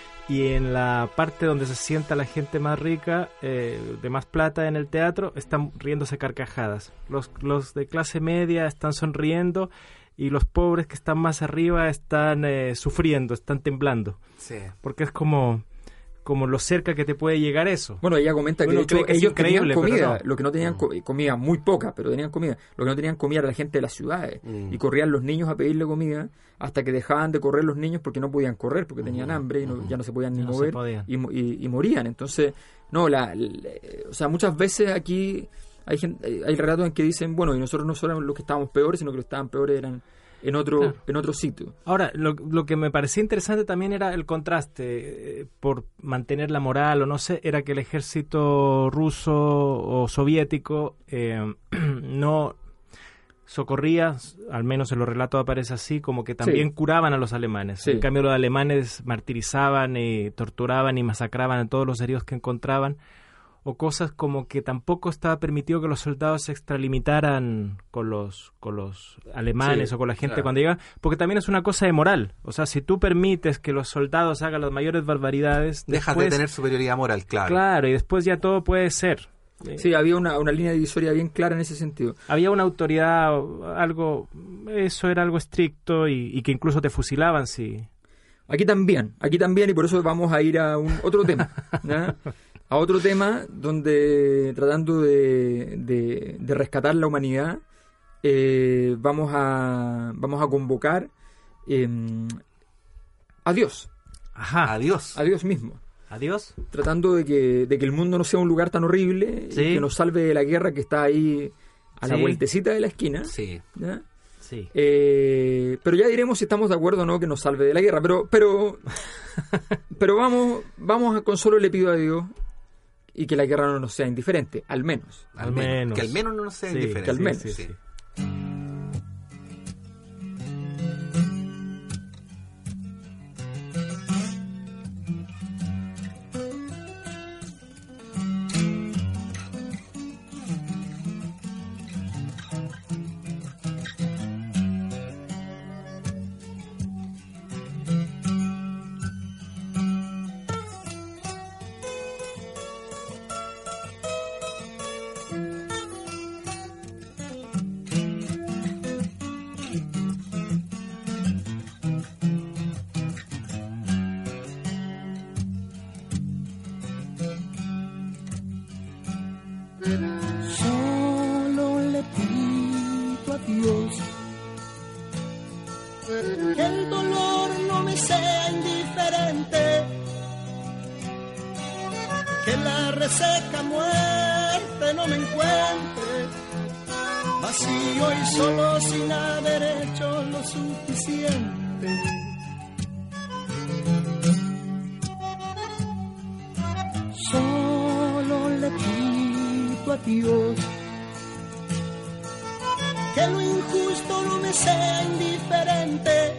Y en la parte donde se sienta la gente más rica, eh, de más plata en el teatro, están riéndose carcajadas. Los, los de clase media están sonriendo y los pobres que están más arriba están eh, sufriendo, están temblando. Sí. Porque es como, como lo cerca que te puede llegar eso. Bueno, ella comenta que, Uno de hecho, cree que es ellos tenían increíble, comida, pero no. lo que no tenían co- comida, muy poca, pero tenían comida. Lo que no tenían comida era la gente de las ciudades. Mm. Y corrían los niños a pedirle comida hasta que dejaban de correr los niños porque no podían correr, porque tenían hambre y no, ya no se podían ni Ya no se mover podían. y, mo- y, y morían. Entonces, no, la, la- o sea, muchas veces aquí hay gente, hay relatos en que dicen, bueno, y nosotros no solo los que estábamos peores, sino que los que estaban peores eran en otro Claro. en otro sitio. Ahora, lo, lo que me parecía interesante también era el contraste, eh, por mantener la moral o no sé, era que el ejército ruso o soviético eh, no socorría, al menos en los relatos aparece así, como que también Sí. curaban a los alemanes. Sí. En cambio, los alemanes martirizaban y torturaban y masacraban a todos los heridos que encontraban, o cosas como que tampoco estaba permitido que los soldados se extralimitaran con los con los alemanes Sí, o con la gente claro. cuando llegan, porque también es una cosa de moral. O sea, si tú permites que los soldados hagan las mayores barbaridades, Dejas después, de tener superioridad moral, claro. claro, y después ya todo puede ser. Eh, Sí, había una, una línea divisoria bien clara en ese sentido. Había una autoridad, algo, eso era algo estricto y, y que incluso te fusilaban si... Aquí también, aquí también, y por eso vamos a ir a un otro tema, ¿ya? A otro tema donde, tratando de, de, de rescatar la humanidad, eh, vamos a vamos a convocar eh, a Dios, Ajá, Adiós. a Dios mismo, adiós. tratando de que, de que el mundo no sea un lugar tan horrible Sí. y que nos salve de la guerra que está ahí a la Sí. vueltecita de la esquina, Sí. ¿ya? Sí. Eh, pero ya diremos si estamos de acuerdo o no que nos salve de la guerra. Pero pero pero vamos vamos a, con solo le pido a Dios y que la guerra no nos sea indiferente, al menos. Al, Al menos. menos. Que al menos no nos sea Sí, indiferente. que al menos. sí, sí. Solo le pido a Dios que el dolor no me sea indiferente, que la reseca muerte no me encuentre vacío y solo sin haber hecho lo suficiente. Solo le pido a Dios que lo injusto no me sea indiferente,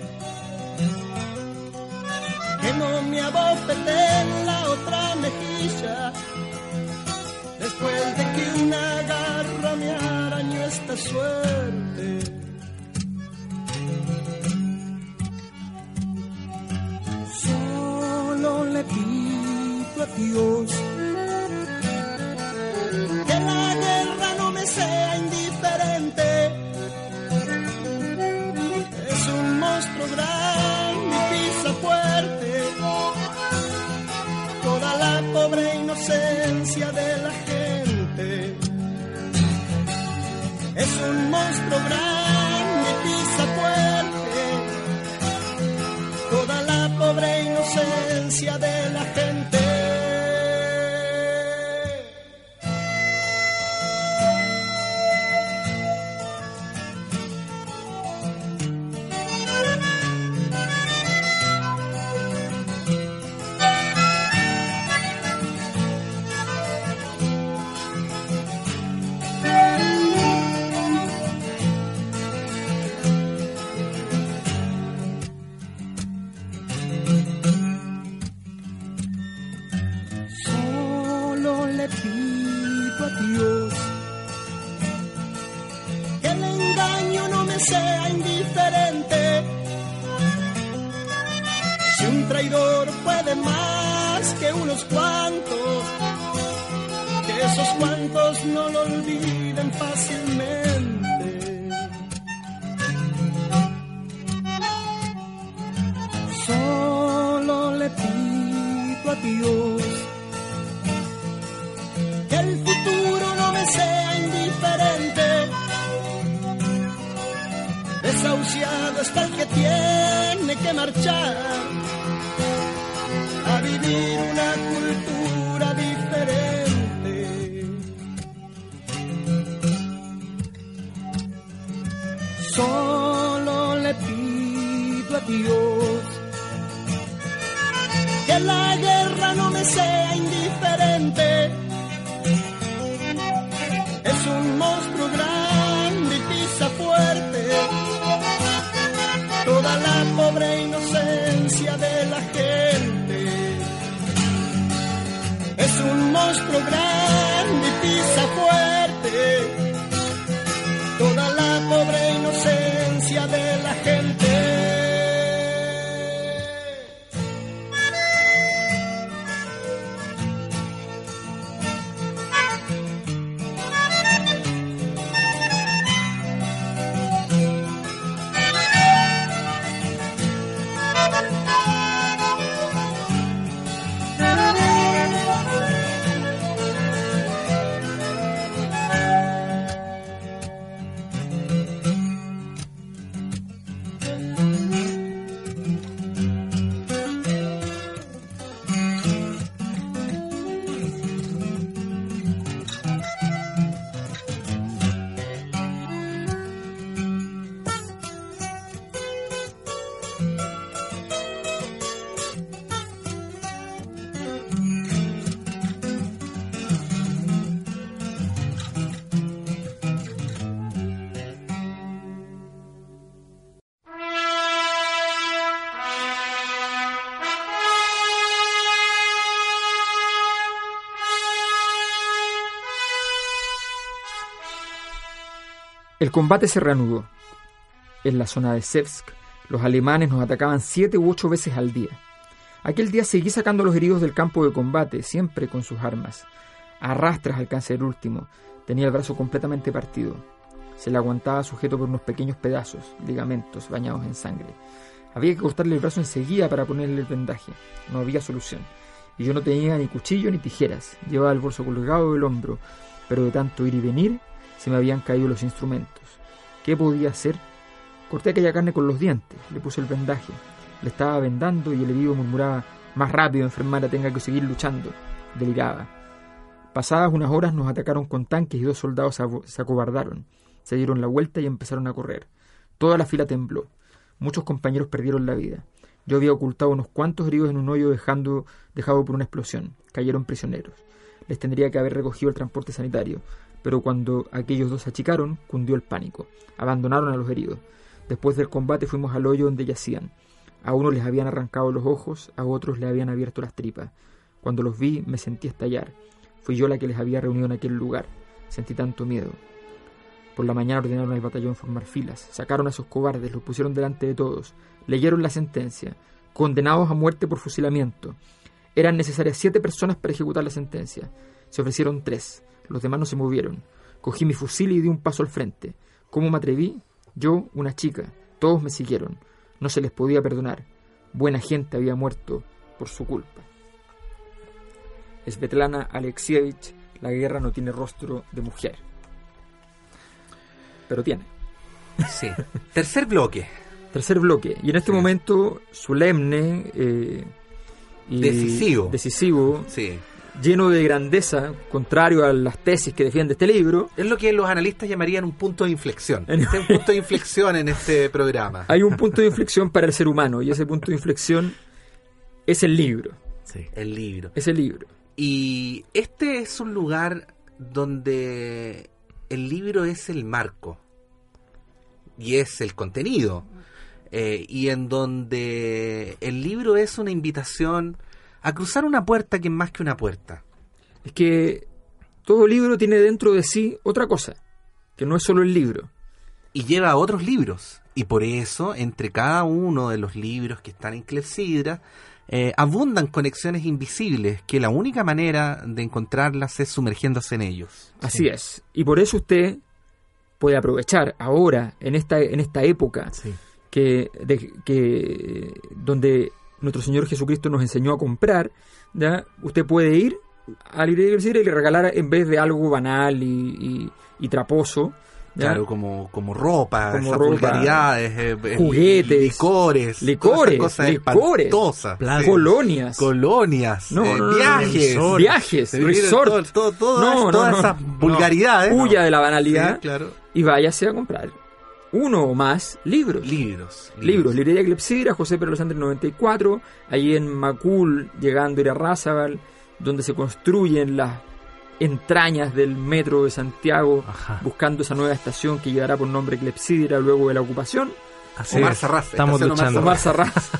que no me abofete en la otra mejilla después de que una garra me arañó esta suerte. Solo le pido a Dios que la guerra no me sea indiferente. Es un monstruo grande y pisa fuerte toda la pobre inocencia de la gente. Es un monstruo grande y pisa fuerte toda la pobre inocencia de la gente. El combate se reanudó. En la zona de Sevsk, los alemanes nos atacaban siete u ocho veces al día. Aquel día seguí sacando a los heridos del campo de combate, siempre con sus armas. A rastras alcancé el último. Tenía el brazo completamente partido. Se le aguantaba sujeto por unos pequeños pedazos, ligamentos bañados en sangre. Había que cortarle el brazo enseguida para ponerle el vendaje. No había solución. Y yo no tenía ni cuchillo ni tijeras. Llevaba el bolso colgado del hombro, pero de tanto ir y venir se me habían caído los instrumentos. ¿Qué podía hacer? Corté aquella carne con los dientes, le puse el vendaje. Le estaba vendando y el herido murmuraba: «Más rápido, enfermera, tenga que seguir luchando». Deliraba. Pasadas unas horas nos atacaron con tanques y dos soldados se acobardaron. Se dieron la vuelta y empezaron a correr. Toda la fila tembló. Muchos compañeros perdieron la vida. Yo había ocultado unos cuantos heridos en un hoyo dejando, dejado por una explosión. Cayeron prisioneros. Les tendría que haber recogido el transporte sanitario, pero cuando aquellos dos se achicaron, cundió el pánico. Abandonaron a los heridos. Después del combate fuimos al hoyo donde yacían. A unos les habían arrancado los ojos, a otros le habían abierto las tripas. Cuando los vi, me sentí estallar. Fui yo la que les había reunido en aquel lugar. Sentí tanto miedo. Por la mañana ordenaron al batallón formar filas. Sacaron a esos cobardes, los pusieron delante de todos. Leyeron la sentencia. Condenados a muerte por fusilamiento. Eran necesarias siete personas para ejecutar la sentencia. Se ofrecieron tres. Los demás no se movieron. Cogí mi fusil y di un paso al frente. ¿Cómo me atreví? Yo, una chica. Todos me siguieron. No se les podía perdonar. Buena gente había muerto por su culpa. Svetlana Alexievich, la guerra no tiene rostro de mujer. Pero tiene. Sí. Tercer bloque. Tercer bloque. Y en este sí. momento, solemne eh, y decisivo. decisivo, Sí. lleno de grandeza, contrario a las tesis que defiende este libro. Es lo que los analistas llamarían un punto de inflexión. Este es un punto de inflexión en este programa. Hay un punto de inflexión para el ser humano, y ese punto de inflexión es el libro. Sí. El libro. Es el libro. Y este es un lugar donde el libro es el marco y es el contenido, eh, y en donde el libro es una invitación a cruzar una puerta que es más que una puerta. Es que todo libro tiene dentro de sí otra cosa, que no es solo el libro. Y lleva a otros libros. Y por eso, entre cada uno de los libros que están en Clepsidra, eh, abundan conexiones invisibles, que la única manera de encontrarlas es sumergiéndose en ellos. Así es. Y por eso usted puede aprovechar ahora, en esta, en esta época, Sí. que, de, que donde nuestro Señor Jesucristo nos enseñó a comprar, ¿ya? Usted puede ir a la librería de Clepsidra y regalar, en vez de algo banal y, y, y traposo, ¿ya? Claro, como, como ropa, Como esas ropa, vulgaridades, eh, eh, juguetes, licores, licores, todas esas cosas licores, espantosas, Pla- sí. colonias, colonias, No, eh, no, no, viajes, no, viajes, eh, resort. todo- todo- todas, No, no, todas no. esas vulgaridades. huya ¿no? de la banalidad, Sí, claro. y váyase a comprar uno o más libros. Libros, Libros, librería Clepsidra, José Pedro Alessandri noventa y cuatro, ahí en Macul, llegando a Irarrázaval, donde se construyen las entrañas del metro de Santiago, Ajá. buscando esa nueva estación que llevará por nombre Clepsidra luego de la ocupación. Así Omar es. Sarraz, Estamos estación Omar luchando. Omar Sarraz.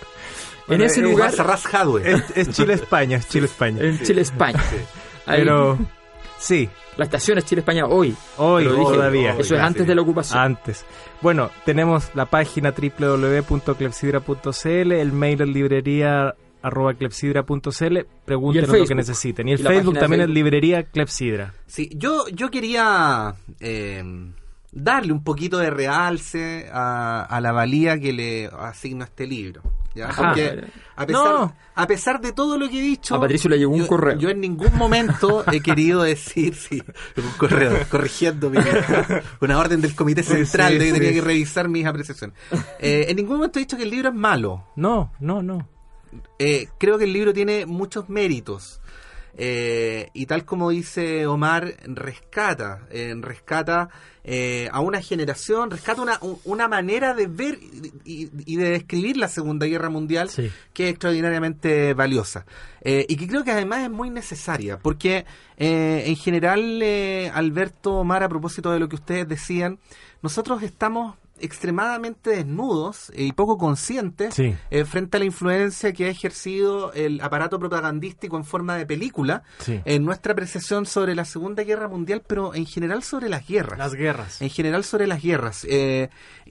En Bueno, ese eh, lugar, Omar Sarraz Hadwe. Es, es Chile-España, es Chile-España. en Chile, España. Ahí, Pero, sí, la estación es Chile, España hoy. hoy Lo dije, todavía. Eso es ya, antes sí. de la ocupación. Antes. Bueno, tenemos la página doble u doble u doble u punto clepsidra punto c l, el mail es librería arroba clepsidra punto c l, pregúntenos lo que Facebook. necesiten. Y el Y la Facebook página de también es Facebook. librería Clepsidra. Sí, yo, yo quería eh, darle un poquito de realce a, a la valía que le asigno a este libro. ¿ya? Ajá. Porque a pesar, No. a pesar de todo lo que he dicho, A Patricio le llegó un yo, correo. yo en ningún momento he querido decir, sí, un correo corrigiendo mi- una orden del comité central sí, de que sí. tenía que revisar mis apreciaciones. Eh, en ningún momento he dicho que el libro es malo. No, no, no. Eh, creo que el libro tiene muchos méritos. Eh, y tal como dice Omar, rescata, eh, rescata eh, a una generación, rescata una, un- una manera de ver y, y- y de describir la Segunda Guerra Mundial Sí. que es extraordinariamente valiosa. Eh, y que creo que además es muy necesaria, porque eh, en general, eh, Alberto, Omar, a propósito de lo que ustedes decían, nosotros estamos extremadamente desnudos y poco conscientes Sí. eh, frente a la influencia que ha ejercido el aparato propagandístico en forma de película Sí. en nuestra apreciación sobre la Segunda Guerra Mundial, pero en general sobre las guerras. Las guerras. En general sobre las guerras. Eh,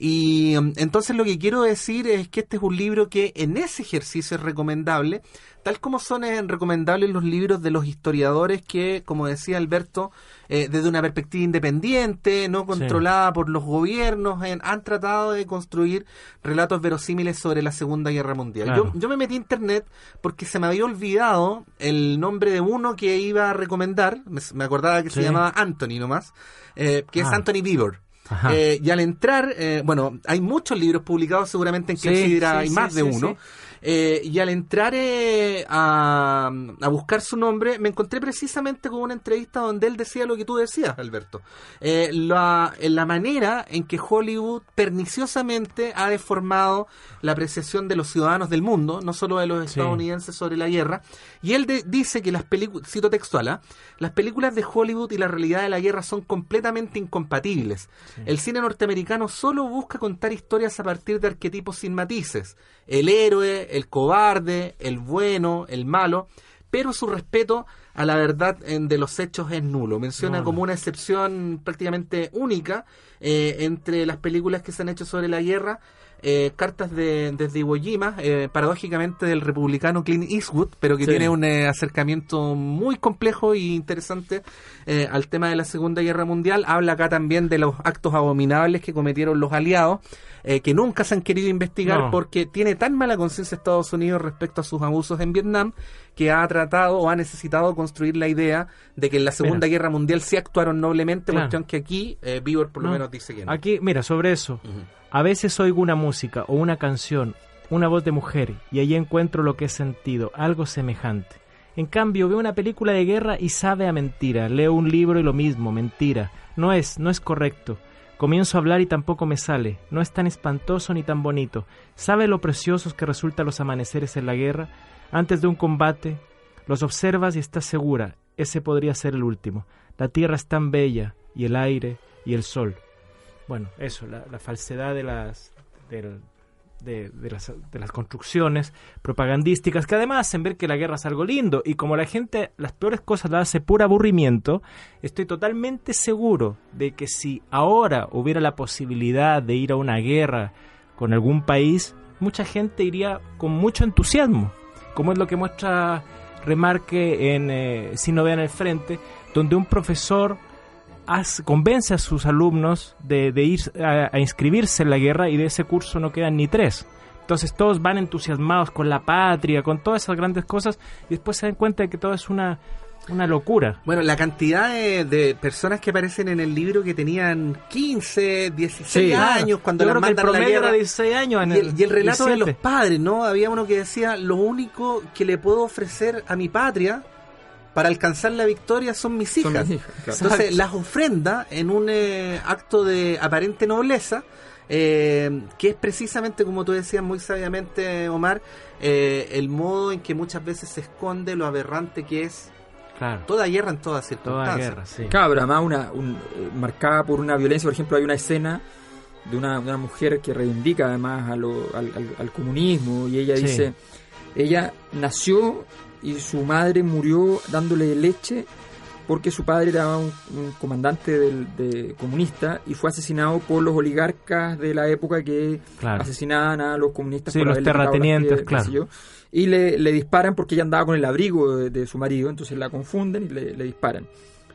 y um, entonces lo que quiero decir es que este es un libro que en ese ejercicio es recomendable, tal como son eh, recomendables los libros de los historiadores que, como decía Alberto, eh, desde una perspectiva independiente, no controlada por los gobiernos, en- han tratado de construir relatos verosímiles sobre la Segunda Guerra Mundial. Claro. Yo, yo me metí a internet porque se me había olvidado el nombre de uno que iba a recomendar, me, me acordaba que se Sí. llamaba Anthony nomás, eh, que es Ah. Anthony Beevor. Ajá. Eh, y al entrar, eh, bueno, hay muchos libros publicados, seguramente en Sí, Clepsidra sí, hay sí, más de sí, uno. sí. Eh, y al entrar eh, a, a buscar su nombre, me encontré precisamente con una entrevista donde él decía lo que tú decías, Alberto. Eh, la, en la manera en que Hollywood perniciosamente ha deformado la apreciación de los ciudadanos del mundo, no solo de los Sí. estadounidenses sobre la guerra. Y él de- dice que las películas, cito textual, ¿ah? las películas de Hollywood y la realidad de la guerra son completamente incompatibles. El cine norteamericano solo busca contar historias a partir de arquetipos sin matices. El héroe, el cobarde, el bueno, el malo, pero su respeto a la verdad en- de los hechos es nulo. Menciona No. como una excepción prácticamente única eh, entre las películas que se han hecho sobre la guerra, eh, cartas de, desde Iwo Jima, eh, paradójicamente del republicano Clint Eastwood, pero que Sí. tiene un eh, acercamiento muy complejo y interesante eh, al tema de la Segunda Guerra Mundial. Habla acá también de los actos abominables que cometieron los aliados, eh, que nunca se han querido investigar No. porque tiene tan mala conciencia Estados Unidos respecto a sus abusos en Vietnam, que ha tratado o ha necesitado construir la idea de que en la Segunda Mira. Guerra Mundial sí actuaron noblemente, Claro. cuestión que aquí eh, Beevor por lo No. menos dice que no. Aquí, mira, sobre eso. Ujú. A veces oigo una música o una canción una voz de mujer, y allí encuentro lo que he sentido, algo semejante. En cambio, veo una película de guerra y sabe a mentira. Leo un libro y lo mismo, mentira. No es, no es correcto. Comienzo a hablar y tampoco me sale. No es tan espantoso ni tan bonito. ¿Sabe lo preciosos que resultan los amaneceres en la guerra? Antes de un combate, los observas y estás segura. Ese podría ser el último. La tierra es tan bella, y el aire, y el sol. Bueno, eso, la, la falsedad de las... Del, De, de, las, de las construcciones propagandísticas que además hacen ver que la guerra es algo lindo, y como la gente las peores cosas las hace por aburrimiento, estoy totalmente seguro de que si ahora hubiera la posibilidad de ir a una guerra con algún país, mucha gente iría con mucho entusiasmo, como es lo que muestra Remarque en eh, Si no vean el frente, donde un profesor As, convence a sus alumnos de, de ir a, a inscribirse en la guerra, y de ese curso no quedan ni tres. Entonces todos van entusiasmados con la patria, con todas esas grandes cosas, y después se dan cuenta de que todo es una, una locura. Bueno, la cantidad de, de personas que aparecen en el libro que tenían quince, dieciséis Sí, años cuando las mandan a la guerra. guerra. dieciséis años en y, el, y el relato diecisiete. de los padres, ¿no? Había uno que decía, lo único que le puedo ofrecer a mi patria para alcanzar la victoria son mis hijas. Son mis hijas, claro. Entonces Exacto. las ofrenda en un eh, acto de aparente nobleza, eh, que es precisamente, como tú decías muy sabiamente, Omar, eh, el modo en que muchas veces se esconde lo aberrante que es Claro. toda guerra en todas Toda circunstancias. guerra, sí. Claro, pero además una, un, eh, marcada por una violencia. Por ejemplo, hay una escena de una, una mujer que reivindica además a lo, al, al, al comunismo, y ella Sí. dice, ella nació y su madre murió dándole leche porque su padre era un, un comandante del, de comunista y fue asesinado por los oligarcas de la época que Claro. asesinaban a los comunistas Sí, por los haberle quitado las terratenientes, tierras, qué sé claro. yo. Y le, le disparan porque ella andaba con el abrigo de, de su marido, entonces la confunden y le, le disparan.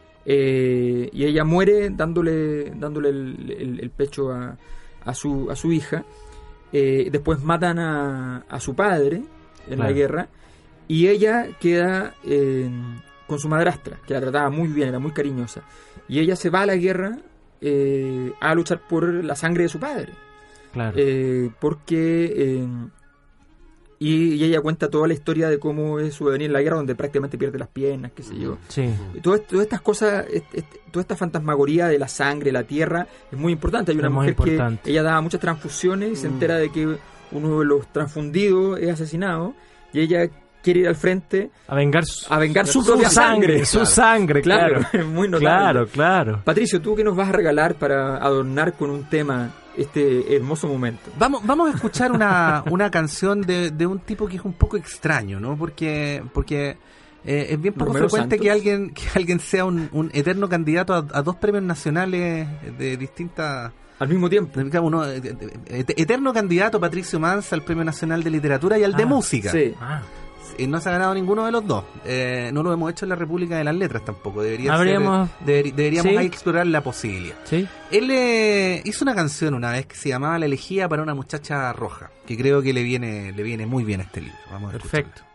Eh, y ella muere dándole dándole el, el, el pecho a, a su a su hija. Eh, después matan a, a su padre en Claro. la guerra, y ella queda eh, con su madrastra, que la trataba muy bien, era muy cariñosa, y ella se va a la guerra eh, a luchar por la sangre de su padre. Claro. Eh, porque eh, y, y ella cuenta toda la historia de cómo es su devenir en la guerra, donde prácticamente pierde las piernas, qué sé yo. Sí. Y Todas, todas estas cosas, este, este, toda esta fantasmagoría de la sangre, la tierra, es muy importante. Hay una Es muy mujer que importante. ella daba muchas transfusiones y se Mm. entera de que uno de los transfundidos es asesinado, y ella quiere ir al frente A vengar su, a vengar su, propia sangre. Su sangre, claro. Claro, es muy notable. Claro, claro. Patricio, ¿tú qué nos vas a regalar para adornar con un tema este hermoso momento? Vamos, vamos a escuchar una, una canción de, de un tipo que es un poco extraño, ¿no? Porque, porque eh, es bien poco Romero frecuente Santos. que alguien, que alguien sea un, un eterno candidato a, a dos premios nacionales de distintas... Al mismo tiempo. Uno, eh, eh, eterno candidato Patricio Manza al Premio Nacional de Literatura y al de Ah, Música. Sí. Ah, Y no se ha ganado ninguno de los dos. Eh, no lo hemos hecho en la República de las Letras tampoco. Debería Habríamos- ser, deber- deberíamos Sí. ahí explorar la posibilidad. sí. Él eh, hizo una canción una vez que se llamaba La elegía para una muchacha roja, que creo que le viene le viene muy bien a este libro. Vamos a escucharla. Perfecto.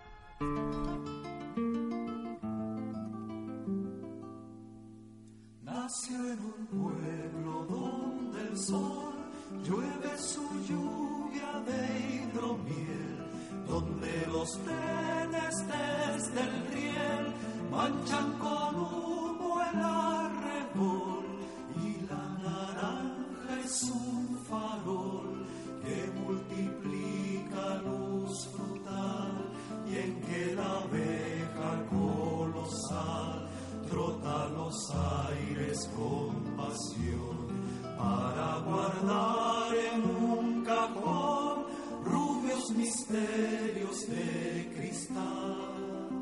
Nació en un pueblo donde el sol llueve su lluvia de hidromiel, donde los trenes desde el riel manchan con humo el arrebol, y la naranja es un farol que multiplica luz frutal, y en que la abeja colosal trota los aires con pasión para guardar en un cajón rubios misterios de cristal.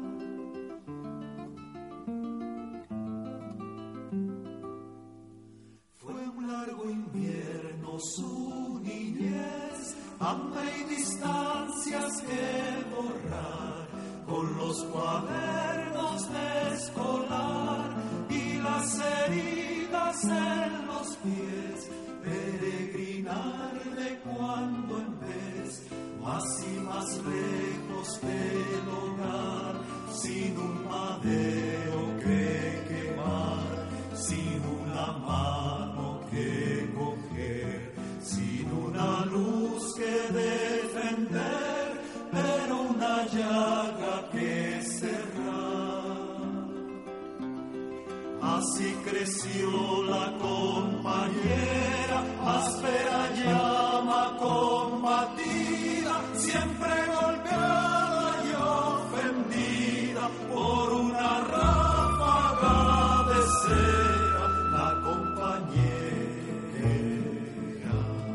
Fue un largo invierno su niñez, hambre y distancias que borrar, con los cuadernos de escolar y las heridas en los pies, peregrinar de cuando en vez, más y más lejos del hogar, sin un madero que quemar, sin una mano que coger, sin una luz que defender. Así creció la compañera, áspera llama combatida, siempre golpeada y ofendida por una ráfaga de cera, la compañera.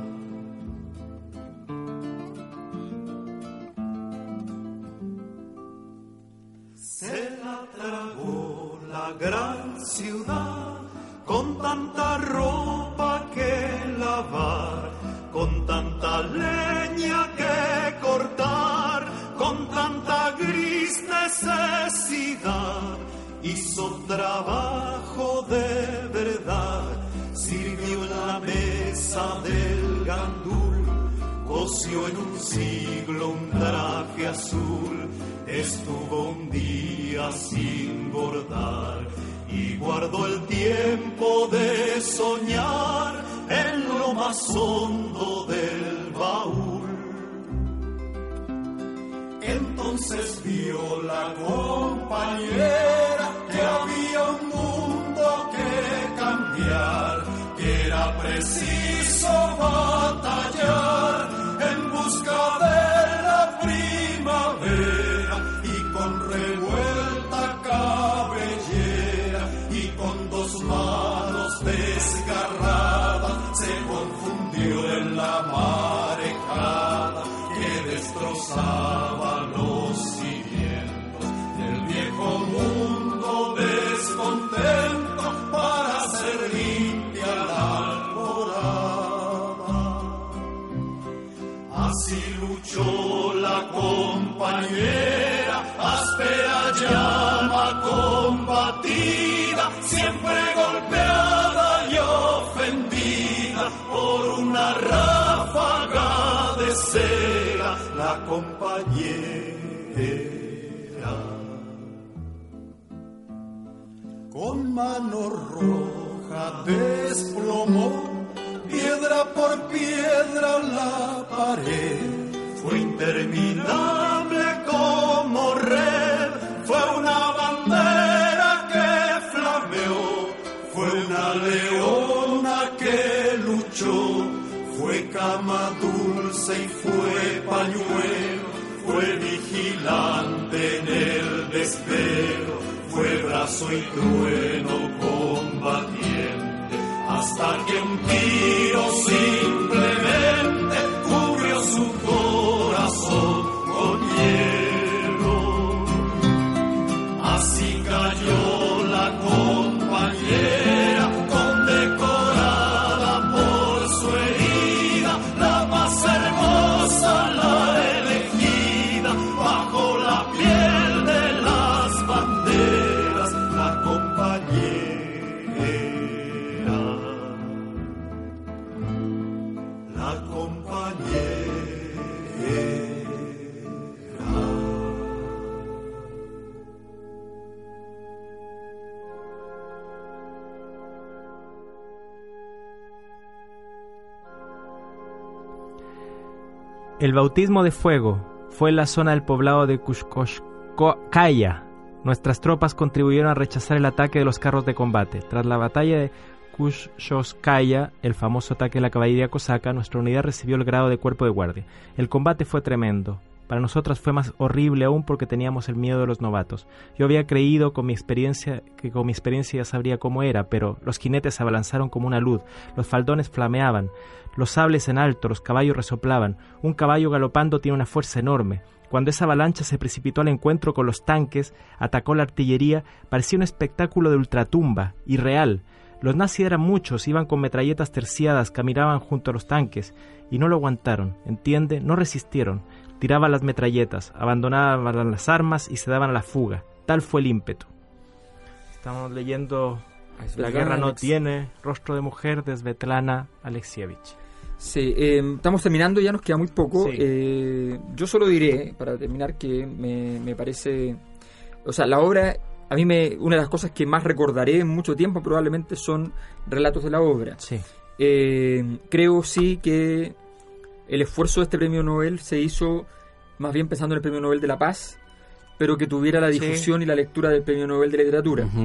Se la tragó la gran ciudad, con tanta ropa que lavar, con tanta leña que cortar, con tanta gris necesidad. Hizo trabajo de verdad, sirvió en la mesa del gandul, cosió en un siglo un traje azul, estuvo un día sin bordar y guardó el tiempo de soñar en lo más hondo del baúl. Entonces vio la compañera que había un mundo que cambiar, que era preciso batallar en busca de la primavera, y con revuelta cabellera y con dos manos desgarradas se confundió en la marejada que destrozaba los cimientos del viejo mundo descontento para hacer limpia la alborada. Así luchó la compañera, áspera llama combatida, siempre golpeada y ofendida por una ráfaga de cera, la compañera. Con mano roja desplomó piedra por piedra la pared, fue interminable como red, fue una bandera que flameó, fue una leona que luchó, fue cama dulce y fue pañuelo, fue vigilante en el desvelo, fue brazo y trueno combatiente, hasta que un tiro simplemente cubrió su corazón con hielo. Así cayó la compañera, condecorada por su herida, la más hermosa, la elegida, bajo la piel de las banderas, la compañera. La compañera. El bautismo de fuego fue en la zona del poblado de Kushkoshkaya. Nuestras tropas contribuyeron a rechazar el ataque de los carros de combate. Tras la batalla de Kushkoshkaya, el famoso ataque de la caballería cosaca, nuestra unidad recibió el grado de cuerpo de guardia. El combate fue tremendo. Para nosotras fue más horrible aún porque teníamos el miedo de los novatos. Yo había creído con mi experiencia que con mi experiencia ya sabría cómo era, pero los jinetes se abalanzaron como una luz, los faldones flameaban, los sables en alto, los caballos resoplaban. Un caballo galopando tiene una fuerza enorme. Cuando esa avalancha se precipitó al encuentro con los tanques, atacó la artillería, parecía un espectáculo de ultratumba, irreal. Los nazis eran muchos, iban con metralletas terciadas, caminaban junto a los tanques, y no lo aguantaron, ¿entiende? No resistieron. Tiraban las metralletas, abandonaban las armas y se daban a la fuga. Tal fue el ímpetu. Estamos leyendo La guerra no tiene rostro de mujer, de Svetlana Alexievich. Sí, eh, estamos terminando, ya nos queda muy poco. Sí. Eh, yo solo diré, para terminar, que me, me parece... O sea, la obra, a mí me una de las cosas que más recordaré en mucho tiempo probablemente son relatos de la obra. Sí. Eh, creo sí que el esfuerzo de este premio Nobel se hizo más bien pensando en el premio Nobel de la Paz, pero que tuviera la difusión sí. y la lectura del premio Nobel de Literatura. Uh-huh.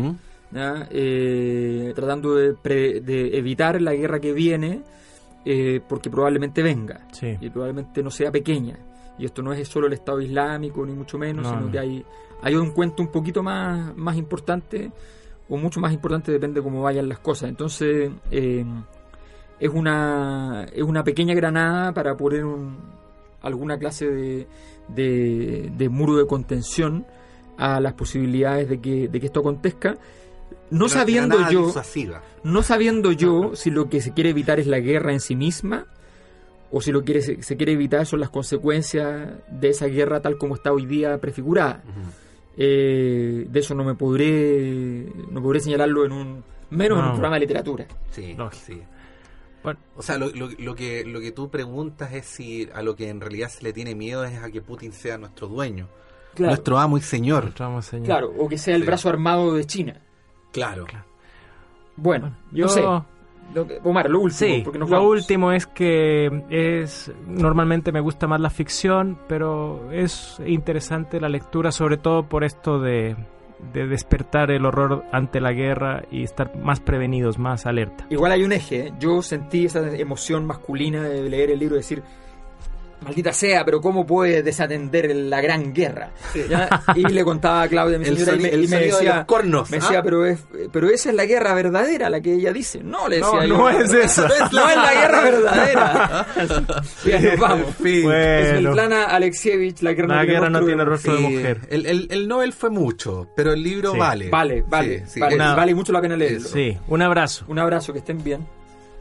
¿ya? Eh, tratando de, pre, de evitar la guerra que viene, eh, porque probablemente venga, Sí. y probablemente no sea pequeña. Y esto no es solo el Estado Islámico, ni mucho menos, No, sino no. que hay, hay un cuento un poquito más, más importante, o mucho más importante, depende de cómo vayan las cosas. Entonces, eh, es una es una pequeña granada para poner un, alguna clase de, de, de muro de contención a las posibilidades de que, de que esto acontezca, no Una sabiendo granada yo disuasiva. no sabiendo yo si lo que se quiere evitar es la guerra en sí misma, o si lo que se, se quiere evitar son las consecuencias de esa guerra tal como está hoy día prefigurada. Ujú. Eh, de eso no me podré no podré señalarlo en un menos en No. un programa de literatura. Sí, Lógico. sí. Bueno, O sea, lo, lo, lo que lo que tú preguntas es si a lo que en realidad se le tiene miedo es a que Putin sea nuestro dueño, Claro, nuestro amo y señor. entramos, señor. claro, o que sea el Sí. brazo armado de China. Claro. Bueno, Yo, no sé. Lo que- Omar, lo último, sí, porque nos lo vamos. último es que es normalmente me gusta más la ficción, pero es interesante la lectura, sobre todo por esto de, de despertar el horror ante la guerra y estar más prevenidos, más alerta. Igual hay un eje, ¿eh? Yo sentí esa emoción masculina de leer el libro y decir, maldita sea, pero ¿cómo puede desatender la gran guerra? ¿Ya? Y le contaba a Claudia, mi El, señora, soni- y me, el y me sonido de decía, los cornos. me decía ¿ah? pero, es, pero esa es la guerra verdadera, la que ella dice. No, le decía No, yo. no es esa. No es la guerra verdadera. Bien, nos vamos. En fin. Es Bueno, Svetlana Alexievich, la guerra, la guerra no rostro tiene de rostro de Sí, mujer. El, el, el Nobel fue mucho, pero el libro Sí. vale. Vale, vale, Sí, sí. vale, Una- vale mucho la pena leerlo. Sí, un abrazo. Un abrazo, que estén bien.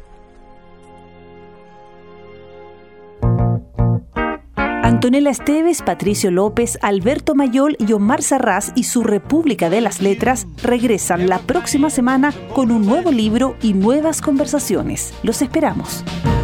Antonella Esteves, Patricio López, Alberto Mayol y Omar Sarraz y su República de las Letras regresan la próxima semana con un nuevo libro y nuevas conversaciones. Los esperamos.